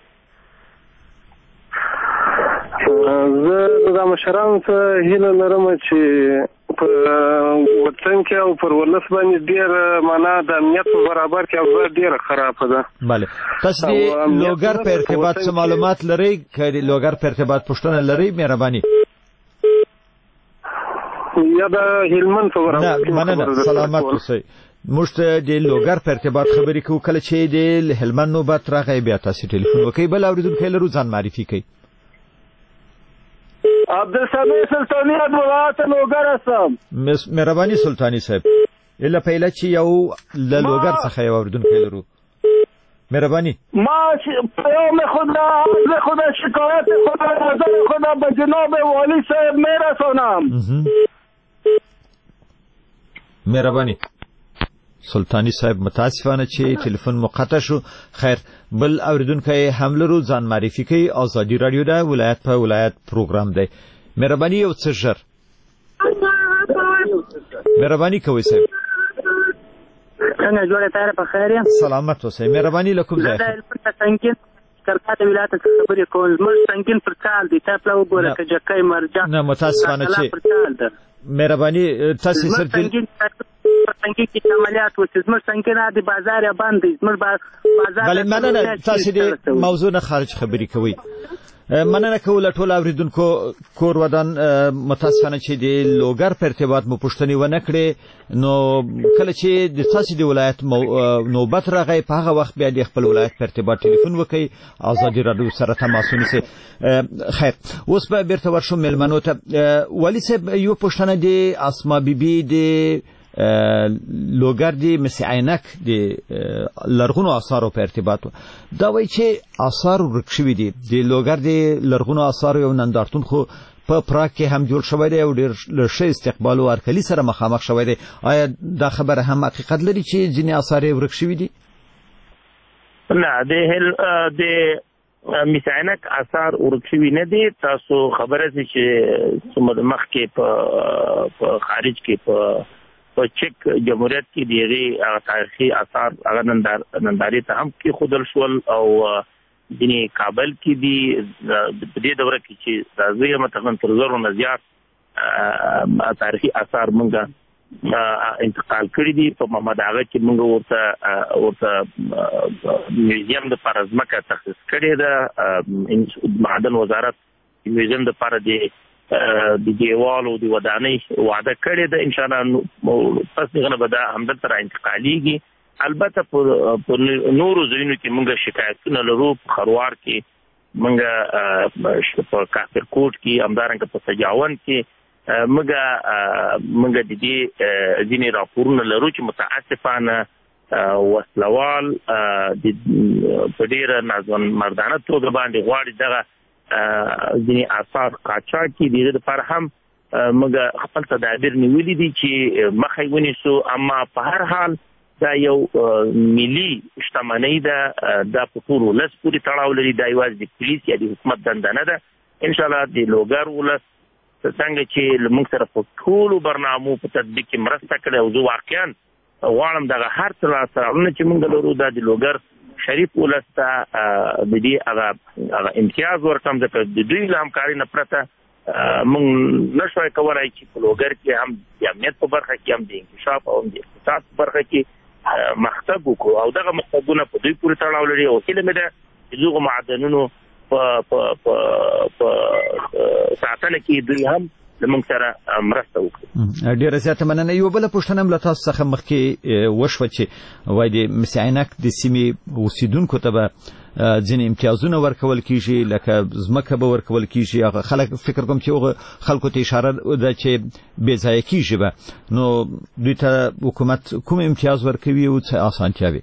زه د مشرانو څخه هیله لرم چې په وطن کې او پر ولس باندې ډېر معنا د امنیت په برابر کې اوضاع ډېره خرابه ده. بله. تاسو د لوګر په ارتباط څه معلومات لرئ؟ که د لوګر په ارتباط پوښتنه لرئ مهرباني. یا د هلمند په برابر کې. مننه. سلامت اوسئ. موږ ته د لوګر په ارتباط خبرې کوو. کله چې د هلمند نوبت راغی بیا تاسو ټلیفون وکړئ. بل اوریدونکی لرو. ځان معرفي کوئ. عبدالسمیع سلطانی از ولایت لوګر هستم. مهرباني سلطانی صاحب. الا پیله چې یو له لوګر څخه یو اوریدونکی لرو. مهرباني. ما پیام خود از خود شکایت خود نظر خود به جناب والی صاحب میرسانم. مهرباني. سلطانی صاحب متاسفانه چې ټلیفون مقطع شو. خیر بل اوریدونکی هم لرو. ځان معرفي کوي. ازادي رادیو ده ولایت په ولایت پروګرام دی. مهرباني یو څه ژر. مهرباني کوئ صاحب. څنګه جوړه تاره په خیر یم. سلامت اوسئ. مهرباني لکم ځای. کلکاته ولایت څخه خبرې کوم. زموږ سنگین پر کال دي. تاسو له وګوره که جکای مرجان. نه متاسفانه چې مهرباني تاسو سره څنګه کې عملیات وکړي. زموږ څنګه د بازار باندې زموږ بازار. بله مننه. تاسو د موضوع نه خارج خبرې کوئ. مننه کوله ټول اوریدونکو کور ودان. متاسفانه چې د لوګر په ارتباط مو پوښتنې ونه کړې نو کله چې د تاسو د ولایت نوبت راغی په هغه وخت بیا د خپل ولایت په ارتباط ټلیفون وکړئ. ازادي رادیو سره تماس ونیسئ. خیر اوس به بیرته ورشو مېلمنو ته. والي صاحب یو پوښتنه د اسما بیبي د لوګر دی مس عینک د لرغونو آثارو په ارتباط دا وایي چې آثار ورک شوي دي. د لوګر د لرغونو آثارو یو نندارتون خو په پراګ کې هم جوړ شوی دی او ډېر ښه استقبال او هرکلي سره مخامخ شوی دی. آیا دا خبره هم حقیقت لري چې ځینې آثار یې ورک شوي دي؟ نه د د مس عینک آثار ورک شوي نه دي. تاسو خبره چې څومره مخکې په خارج کې په په چک جمهوریت کې دیغه تاریخي آثار هغه ننداري ته هم کې خودل شول او دني کابل کې دی په دې دوره کې چې د زوی متقن تر زرو نه زیات تاریخي آثار مونږه انتقال کړی دي په محمد اغا کې مونږ ورته ورته میوزیم د پرزمکه تخصیص کړی ده معدن وزارت میوزیم د پر دی د دیوالو د ودانۍ وعده کړې ده ان شاء الله پس دغه به دا همدلته را انتقاليږي. البته په نورو ځایونو کې موږ شکایتونه لرو، په خروار کې موږ په کافرکوټ کې همدارنګه په سجاون کې موږ موږ د دې ځینې راپورونه لرو چې متاسفانه وسلوال په ډېره نازون مردانه توګه باندې غواړي دغه ځینې آثار قاچاقي دي. د پر هم موږ خپل تدابیر نیولي دي چې مخه یې ونیسو، اما په هر حال دا یو ملي شتمنۍ ده، دا په ټول ولس پورې تړاو لري، دا یوازې د پولیس یا د حکومت دنده نه ده. انشاءالله د لوګر ولس څنګه چې موږ سره په ټولو برنامو په تطبیق کې مرسته کړې او زه واقعا غواړم دغه هر څه لاسته چې موږ لرو دا د لوګر شریف ولس ته د دې هغه امتیاز ورکړم، ځکه د دوی له همکارۍ نه پرته موږ نشوای کولی چې په لوګر کې هم د امنیت په برخه کې هم د انکشاف او د اقتصاد په برخه کې مختګ وکړو او دغه مختګونه په دوی پورې تړاو لري او هیله مې ده چې دغو معدنونو په ساتنه کې دوی هم زموږ سره مرسته وکړي. ډیره زیاته مننه. یو بل پوښتنه هم له تاسو څخه مخکې وشوه چې وایي د مس عینک د سیمې اوسیدونکو ته به ځینې امتیازونه ورکول کیږي، لکه ځمکه به ورکول کیږي. هغه خلک فکر کوم چې هغه خلکو ته اشاره ده چې بې ځایه کیږي به، نو دوی ته حکومت کوم امتیاز ورکوي او څه اسانتیاوې؟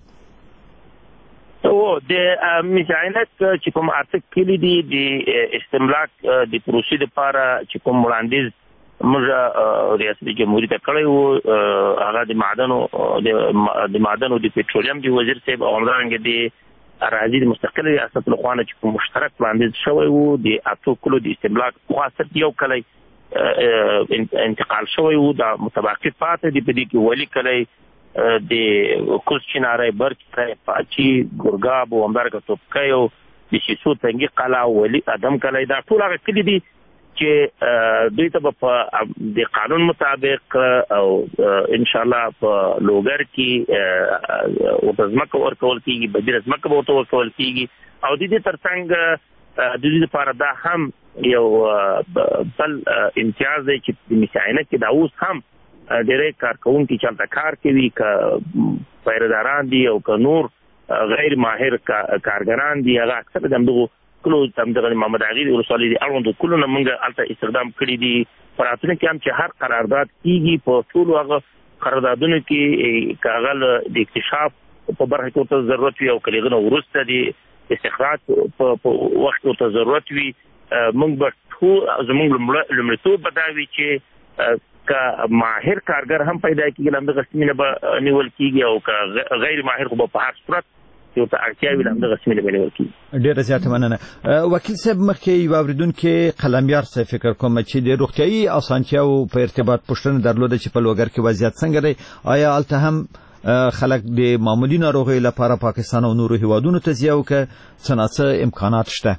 او د مس عینک چې کوم اته کلی دي د استملاک د پروسې لپاره چې کوم وړاندیز موږ ریاست جمهوریت ته کړی وو، هغه د معدنو د معدنو د پټرولیم د وزیر صاحب او همدارنګه د اراضي د مستقل ریاست له خوا نه چې کوم مشترک وړاندیز شوی وو د اته کلو د استملاک خاصه یو کلی انتقال شوی وو، دا متباقي پاتې دی په دې کې ولی کلی د کوز چنارای برکای پاچی ګورګاب او همدارنګه توپکایو د شیسو تنګي قلعه ولی ادم کلی، دا ټول هغه کلی دي چې دوی ته په د قانون مطابق او ان شاء الله په لوګر کې او ځمکه ورکول کیږي، بدیل ځمکه به ورکول کیږي او د دې ترڅنګ د دې لپاره دا هم یو بل امتیاز دی چې د مس عینک کې دا اوس هم ډېری کارکوونکي چې هلته کار کوي، که پیرهداران دي او که نور غیر ماهر کارګران دي، هغه اکثر د همدغو کلو همدغه محمد اغا د ولسوالۍ د اړوندو کلونه موږ هلته استخدام کړي دي. په راتلونکي کې هم چې هر قرارداد کیږي په ټولو هغه قراردادونو کې که هغه د اکتشاف په برخه کې ورته ضرورت وي او که له هغه نه وروسته د استخراج په وخت ورته ضرورت وي، موږ به ټول زموږ لومړیتوب به دا وي چې که ماهر کارګر هم پیدا کیږي همدغه سیمې نه به نیول کیږي او که غیر ماهر خو به په هر صورت یو ته اړتیا وي همدغه سیمې نه به نیول کیږي. ډېره زیاته مننه. وکیل صاحب مخکې یو اورېدونکی قلمبیار صاحب فکر کوم چې د روغتیایي اسانتیاو په ارتباط پوښتنه درلوده چې په لوګر کې وضعیت څنګه دی، آیا هلته هم خلک د معمولي ناروغیو لپاره پاکستان او نورو هیوادونو ته ځي او که څه ناڅه امکانات شته؟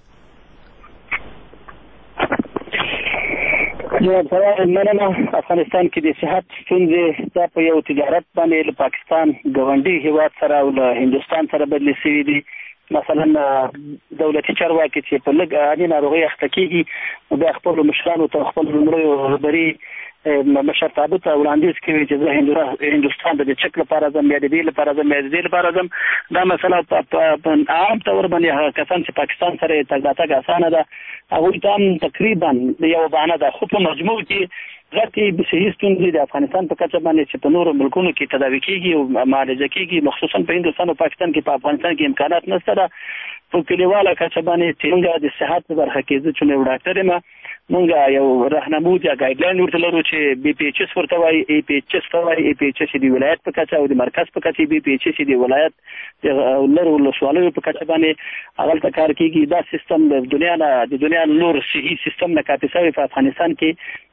جناب سره مننه. افغانستان کې د صحت ستونزې دا په یو تجارت باندې له پاکستان ګاونډي هیواد سره او له هندوستان سره بدلې شوي دي. مثلا دولتي چارواکي چې په لږ عادي ناروغۍ اخته کېږي نو بیا خپلو مشرانو ته خپل لومړیو رهبري مشرتابه ته وړاندیز کوي چې زه هندوستان ته د چک لپاره ځم، یا د دې لپاره ځم، یا د دې لپاره ځم. دا مسله په عام طور باندې هغه کسان چې پاکستان سره یې تګ راتګ اسانه ده هغوی ته هم تقریبا یو بهانه ده، خو په مجموع کې غټې صحي ستونزې د افغانستان په کچه باندې چې په نورو ملکونو کې تداوي کېږي او معالجه کېږي، مخصوصا په هندوستان او پاکستان کې په افغانستان کې امکانات نشته ده. په کلیواله کچه باندې چې موږ د صحت په برخه کې زه چې یو ډاکټر یم، موږ یو راهنمود یا ګایډلاین ورته لرو چې بي پی ایچ اس ورته وایي، ای پی ایچ اس ته وایي. ای پی ایچ اس د ولایت په کچه او د مرکز په کچه، بي پی ایچ اس د ولایت د لرو ولسوالیو په کچه باندې هغلته کار کېږي. دا سیستم د دنیا نه د دنیا نور صحي سیستم نه کاپي شوی په افغانستان کې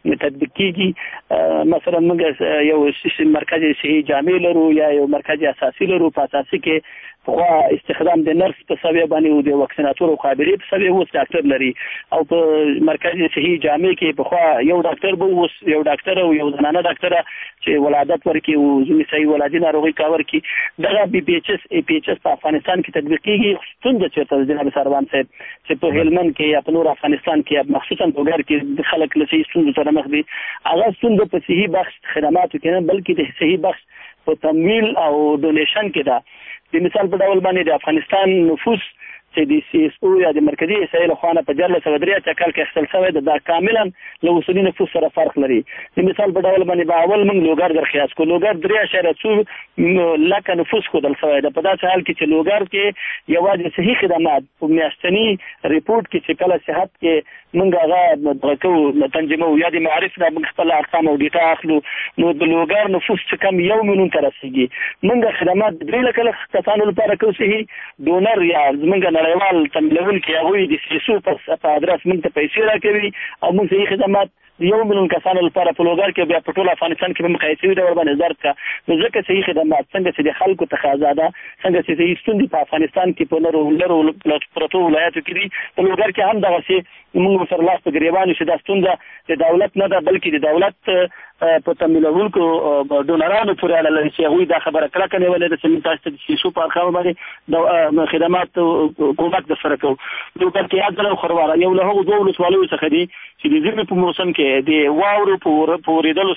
تطبیق کیږي. مثلا موږ یو مرکزي صحي جامع لرو یا یو مرکزي اساسي لرو، په اساسي کې خو استخدام د نرس په سبب باندې او د واکسیناتور او خبري په سبب اوس ډاکټر لري، او په مرکزي صحي جامع کې په خو یو ډاکټر به اوس یو ډاکټر او یو زنانه ډاکټر چې ولادت ورکي او ځینې صحي ولادي ناروغي کاور کی دغه بي پی ایچ اس ای پی ایچ اس په افغانستان کې تطبیق کیږي. څنګه چې جناب سروان صاحب چې په هلمند کې یا په نور افغانستان کې مخصوصا په ګر کې خلک له صحي ستونزو سره مخ دي، هغه ستونزه په صحي بخش خدماتو کې نه بلکې د صحي بخش په تمویل او ډونیشن کې ده. د مثال په ډول باندې د افغانستان نفوس چې د سی اس او یا د مرکزی اسرائیل خوانه په جرله سودریا چې کال کې اختصاص شوی د کاملا له وسلي نفوس سره فرق لري. د مثال په ډول باندې په اول موږ لوګر درخواست کو لوګر درې اشاره څو لکه نفوس کو دل شوی د په داسې حال کې چې لوګر کې یوازې صحي خدمات په میاشتنی ریپورت کې چې کله صحت کې موږ هغه درکو تنظیمو یا د معرف د خپل ارقام او ډیټا اخلو، نو د لوګر نفوس چې کم یو میلیون تر رسیدي. موږ خدمات درې لکه کسانو لپاره کوو صحي ډونر یا موږ نړیوال تمویل کې هغه د سیسو په ادرس موږ ته پیسې راکوي او موږ صحي خدمات یو میلیون کسانو لپاره په لوګر کې بیا په ټول افغانستان کې به مقایسوي ډول باندې ضرب کا. نو ځکه صحي خدمات څنګه چې د خلکو تقاضا ده، څنګه چې صحي ستوندې په افغانستان کې په لرو لرو پروتو ولایتو کې دي، په لوګر کې هم دغه شی موږ سره لاس په ګریوان شي. دا ستونزه د دولت نه ده بلکې د دولت په تمویلونکو ډونرانو پورې اړه لري چې هغوی دا خبره کله کنه ولې د سیمې تاسو د سیسو په ارقام باندې د خدمات حکومت د سره کوي. لوګر کې یاد لرو خرواره یو له هغو دوه ولسوالیو څخه دي چې د ژمي په موسم کې د واورو په ورېدلو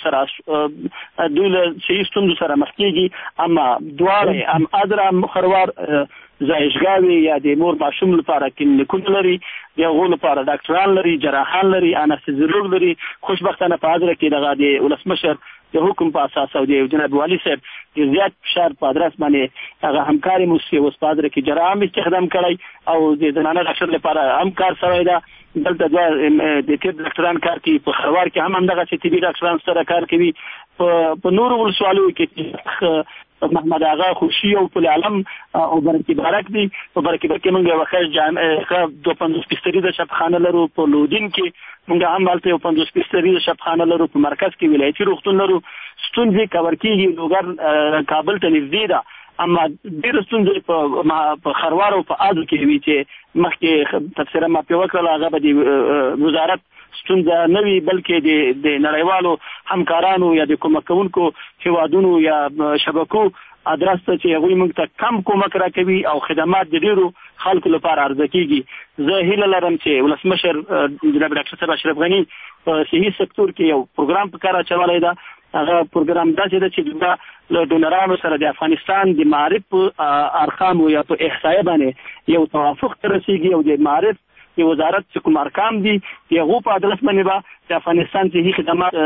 سره دوی له صحي ستونزو سره مخ کېږي، اما دواړه هم ادرا خروار زایشګاوي یا د مور ماشوم لپاره کلینیکونه لري، د هغو لپاره ډاکټران لري، جراحان لري، انستیزیولوژ لري. خوشبختانه په ادرا کې دغه د ولسمشر د حکم په اساس او د جناب والي صاحب د زیات فشار په ادرس باندې هغه همکاري موسسې اوس په ادرا کې جراح هم استخدام کړی او د زنانه ډاکټر لپاره هم کار شوی ده. دلته د طب ډاکټران کار کوي، په خروار کې هم همدغه چې طبي ډاکټران سره کار کوي. په نورو ولسوالیو کې محمد آغا خوشی او په عالم او برکی بارک دي. په برکی بارک کې موږ یو خاص جامع دو پنځوس بسترې د شفخانه لرو، په لودین کې موږ هم هلته یو پنځوس بسترې د شفخانه لرو، په مرکز کې ولایتي روغتون لرو. ستونزې کور کېږي لوګر کابل ته نږدې ده، اما ډېر ستونزې په خروار او په ادو کې وي چې مخکې تفسیره ما په وکړه هغه به د وزارت ستونزه نه وي بلکې د د نړیوالو همکارانو یا د کومک کوونکو هیوادونو یا شبکو ادرس ته چې هغوی موږ ته کم کومک راکوي او خدمات د ډېرو خلکو لپاره عرضه کېږي. زه هیله لرم چې ولسمشر جناب ډاکټر صاحب اشرف غني په صحي سکتور کې یو پروګرام په کار اچولی ده. هغه پروګرام داسې ده چې دا له ډونرانو سره د افغانستان د معرف ارقامو یا په احصایه باندې یو توافق ته رسېږي او د معرف د وزارت چې کوم ارقام دي د هغو په ادرس باندې به د افغانستان صحي خدمات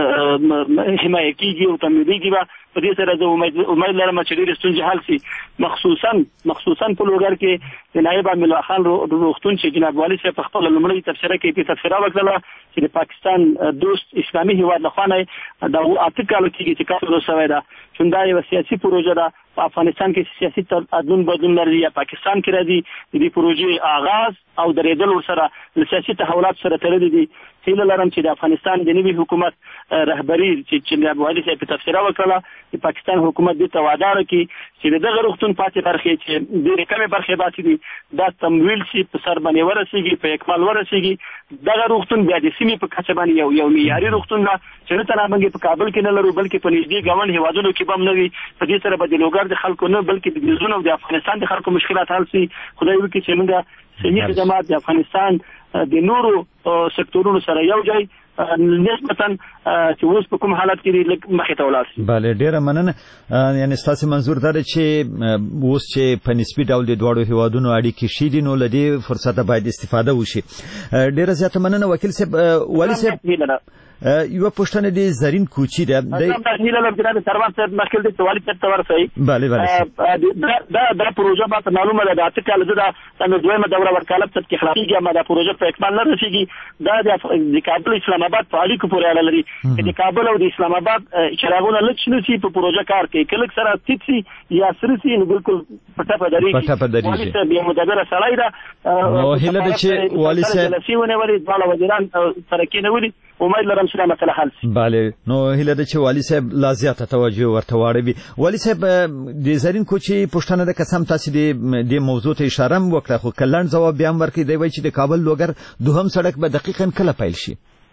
حمایه کېږي او تمویلېږي. به په دې سره زه امید لرم چې ډېرې ستونزې حل سي، مخصوصا مخصوصا په لوګر کې د نایب امین الله خان روغتون چې جناب والي صاحب په خپله لومړۍ تبصره کې په تبصره وکړله چې د پاکستان دوست اسلامي هېواد له خوا نه د هغو اته کالو کېږي چې کار شروع شوی ده، چون دا یوه سیاسي پروژه ده. په افغانستان کې سیاسي تدون بدلون لري یا پاکستان کې راځي، د دې پروژې آغاز او درېدل ورسره له سیاسي تحولات سره تړلي دي. هیله لرم چې د افغانستان د نوي حکومت رهبري چې جناب والي صاحب په تبصره وکړله د پاکستان حکومت دې ته وعده وکړي چې د دغه روغتون پاتې برخې چې ډېرې کمې برخې پاتې دي دا تمویل شي، په سر باندې ورسېږي، په اکمال ورسېږي. دغه روغتون بیا د سیمې په کچه باندې یو یو معیاري روغتون ده چې نه تنها موږ په کابل کې نه لرو بلکې په نږدې ګاونډ هېوادونو کې به هم نه وي. په دې سره به د لوګر د خلکو نه بلکې د ګلزون او د افغانستان د خلکو مشکلات حل شي. خدای وکړي چې موږ صحي خدمات د افغانستان د نورو سکتورونو سره یو ځای نسبتا چې اوس په کوم حالت کې لږ مخې ته ولاړ شي. بله ډېره مننه. یعنې ستاسې منظور دا دی چې اوس چې په نسبي ډول د دواړو هېوادونو اړیکې ښې دي نو له دې فرصته باید استفاده وشي. ډېره زیاته مننه وکیل صاحب. والي صاحب یو پوښتنه د زرین کوچی ده دا هیله لرم چې د سروان صاحب مخکې د والي صاحب ته ورسوي. بله بله دا دا پروژه به معلومه ده د اته کاله زه د دویمه دوره ورکالت څخه کې خلاصېږي، اما دا پروژه په اکمال نه رسېږي. دا د کابل اسلام آباد په اړیکو پورې اړه لري چې د کابل او د اسلام آباد چراغونه لږ شنه شي په پروژه کار کوي، که لږ سره تیت شي یا سره شي نو بالکل په ټپه درېږي. والي صاحب یو مدبره سړی ده، نو هیله ده چې والي صاحب جلسې ونیولې، دواړه وزیران سره کېنولي امید لرم چې دا مسله حل شي. بله نو هیله ده چې والي صاحب لا زیاته توجه ورته واړوي. والي صاحب د زرین کوچي پښتنه د قسم تاسو د موضوع ته اشاره وکړه خو کلن جواب بیا ورکړي دی وای چې د کابل لوګر دوهم سړک به دقیقاً کله پیل شي؟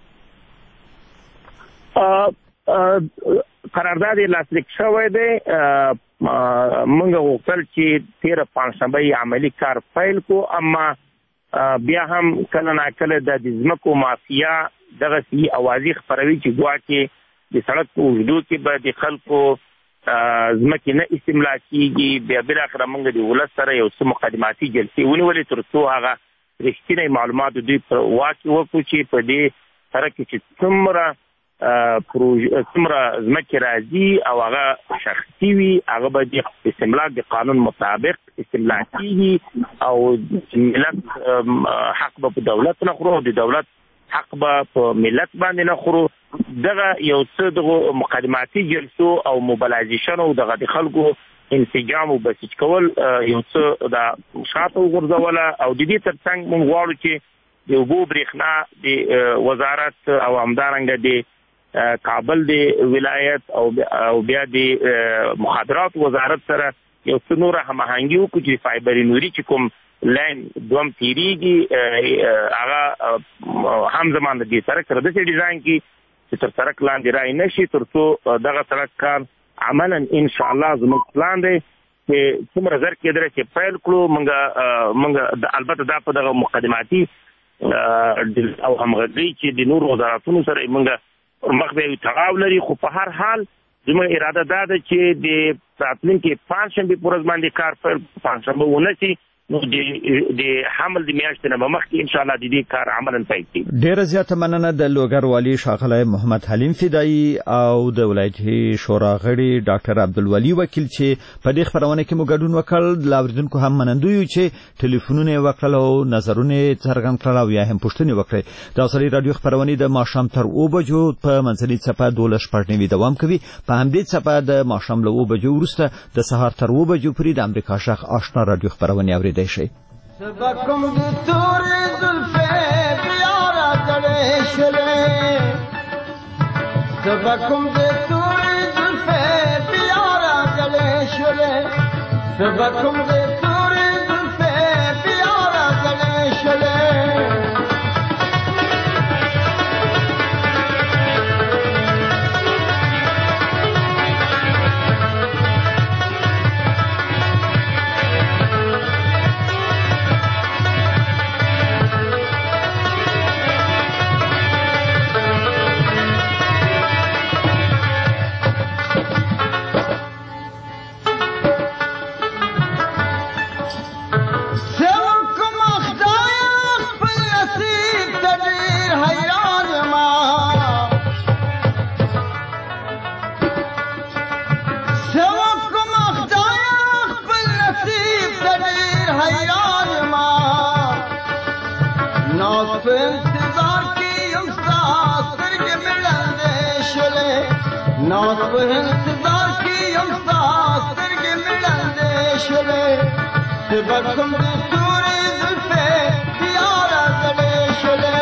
قرارداد لاسلیک شوی دی. موږ غوښتل چې تیر پنځشنبه عملی کار پیل کو، اما بیا هم کله ناکله د ځمکو مافیا دغه سی اوازې خبروي چې ګواکې د سړک په اوږدو کې به د خلکو ځمکې نه استملاک کېږي. بیا بالاخره موږ د ولس سره یو څه مقدماتي جلسې ونیولې تر څو هغه رښتینی معلومات دوی په واک کې وکړو چې په دې سره کې چې څومره څومره ځمکې راځي او هغه شخصي وي هغه به د استملاک د قانون مطابق استملاک کېږي او ملت حق به په دولت نه خورو، د دولت حق به په ملت باندې نه خورو. دغه یو څه دغه مقدماتي جلسو او موبلایزیشن او دغه د خلکو انسجام او بسیج کول یو څه د شاته وګرځوله او د دې ترڅنګ موږ غواړو چې د اوبو برېښنا د وزارت او همدارنګه د کابل د ولایت او بیا د مخابرات وزارت سره یو څه نور هماهنګي وکړو چې فایبر نوري چې کوم لاین دوم تیریږي هغه هم زمان د دې سړک سره داسې ډیزاین کړي چې تر سړک لاندې رای نشي تر څو دغه سړک کار عملا ان شاء الله زموږ پلان دی چې څومره زر کېدلی چې پیل کړو. موږ موږ البته دا په دغه مقدماتي او همغږي چې د نور وزارتونو سره موږ مخ به تړاو لري، خو په هر حال زموږ اراده دا ده چې د راتلونکي پنځشنبې په ورځ باندې کار پیل پنځشنبه ونه شي نو د د حمل د میاشتې نه به مخکې ان شاء الله د دې کار عملاً پیل کړي. ډېره زیاته مننه د لوګر والي ښاغلی محمد حلیم فدایي او د ولایتي شورا غړي ډاکټر عبدالولي وکیل چې په دې خپرونه کې مو ګډون وکړ. د اوریدونکو هم منندوی یو چې ټلیفونونه یې وکړل او نظرونه یې څرګند کړل او یا هم پوښتنې وکړې. د ازادي راډیو خپرونې د ماښام تر اوه بجو په منځنۍ څپه دولس شپږ نوي دوام کوي. په همدې څپه د ماښام له اوه بجو وروسته د سهار تر اوه بجو پورې د امریکا غږ آشنا راډیو خپرونې اورېدلی شئ. سبکم د تورې زلفې بیاره زړې شولې سبکم د تورې زلفې بیاره زړې شولې سبکم د تورې زلفې بیاره زړې شولې ناز په انتظار کې یم ستا سترګې مې ړندې شولې سبکم د تورې زلفې بیاره زړې شولې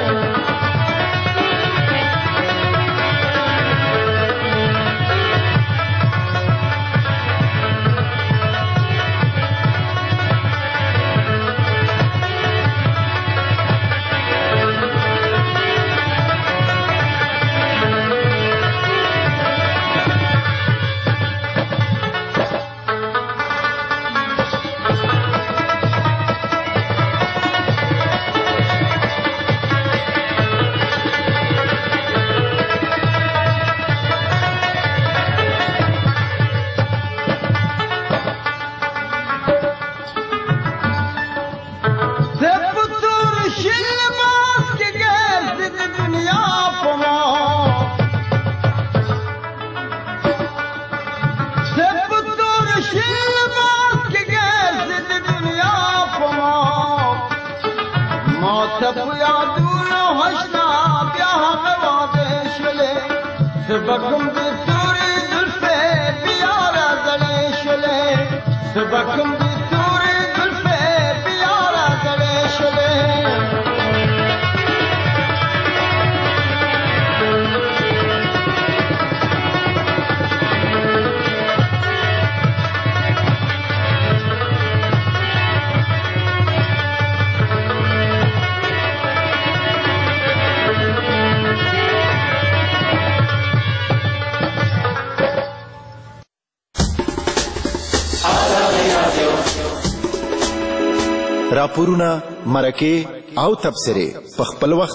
سبکم د تورې زلفې بیاره زړې شولې سبکم د تورې زلفې بیاره زړې شولې راپورونه مرکه او تبصره په خپل وخت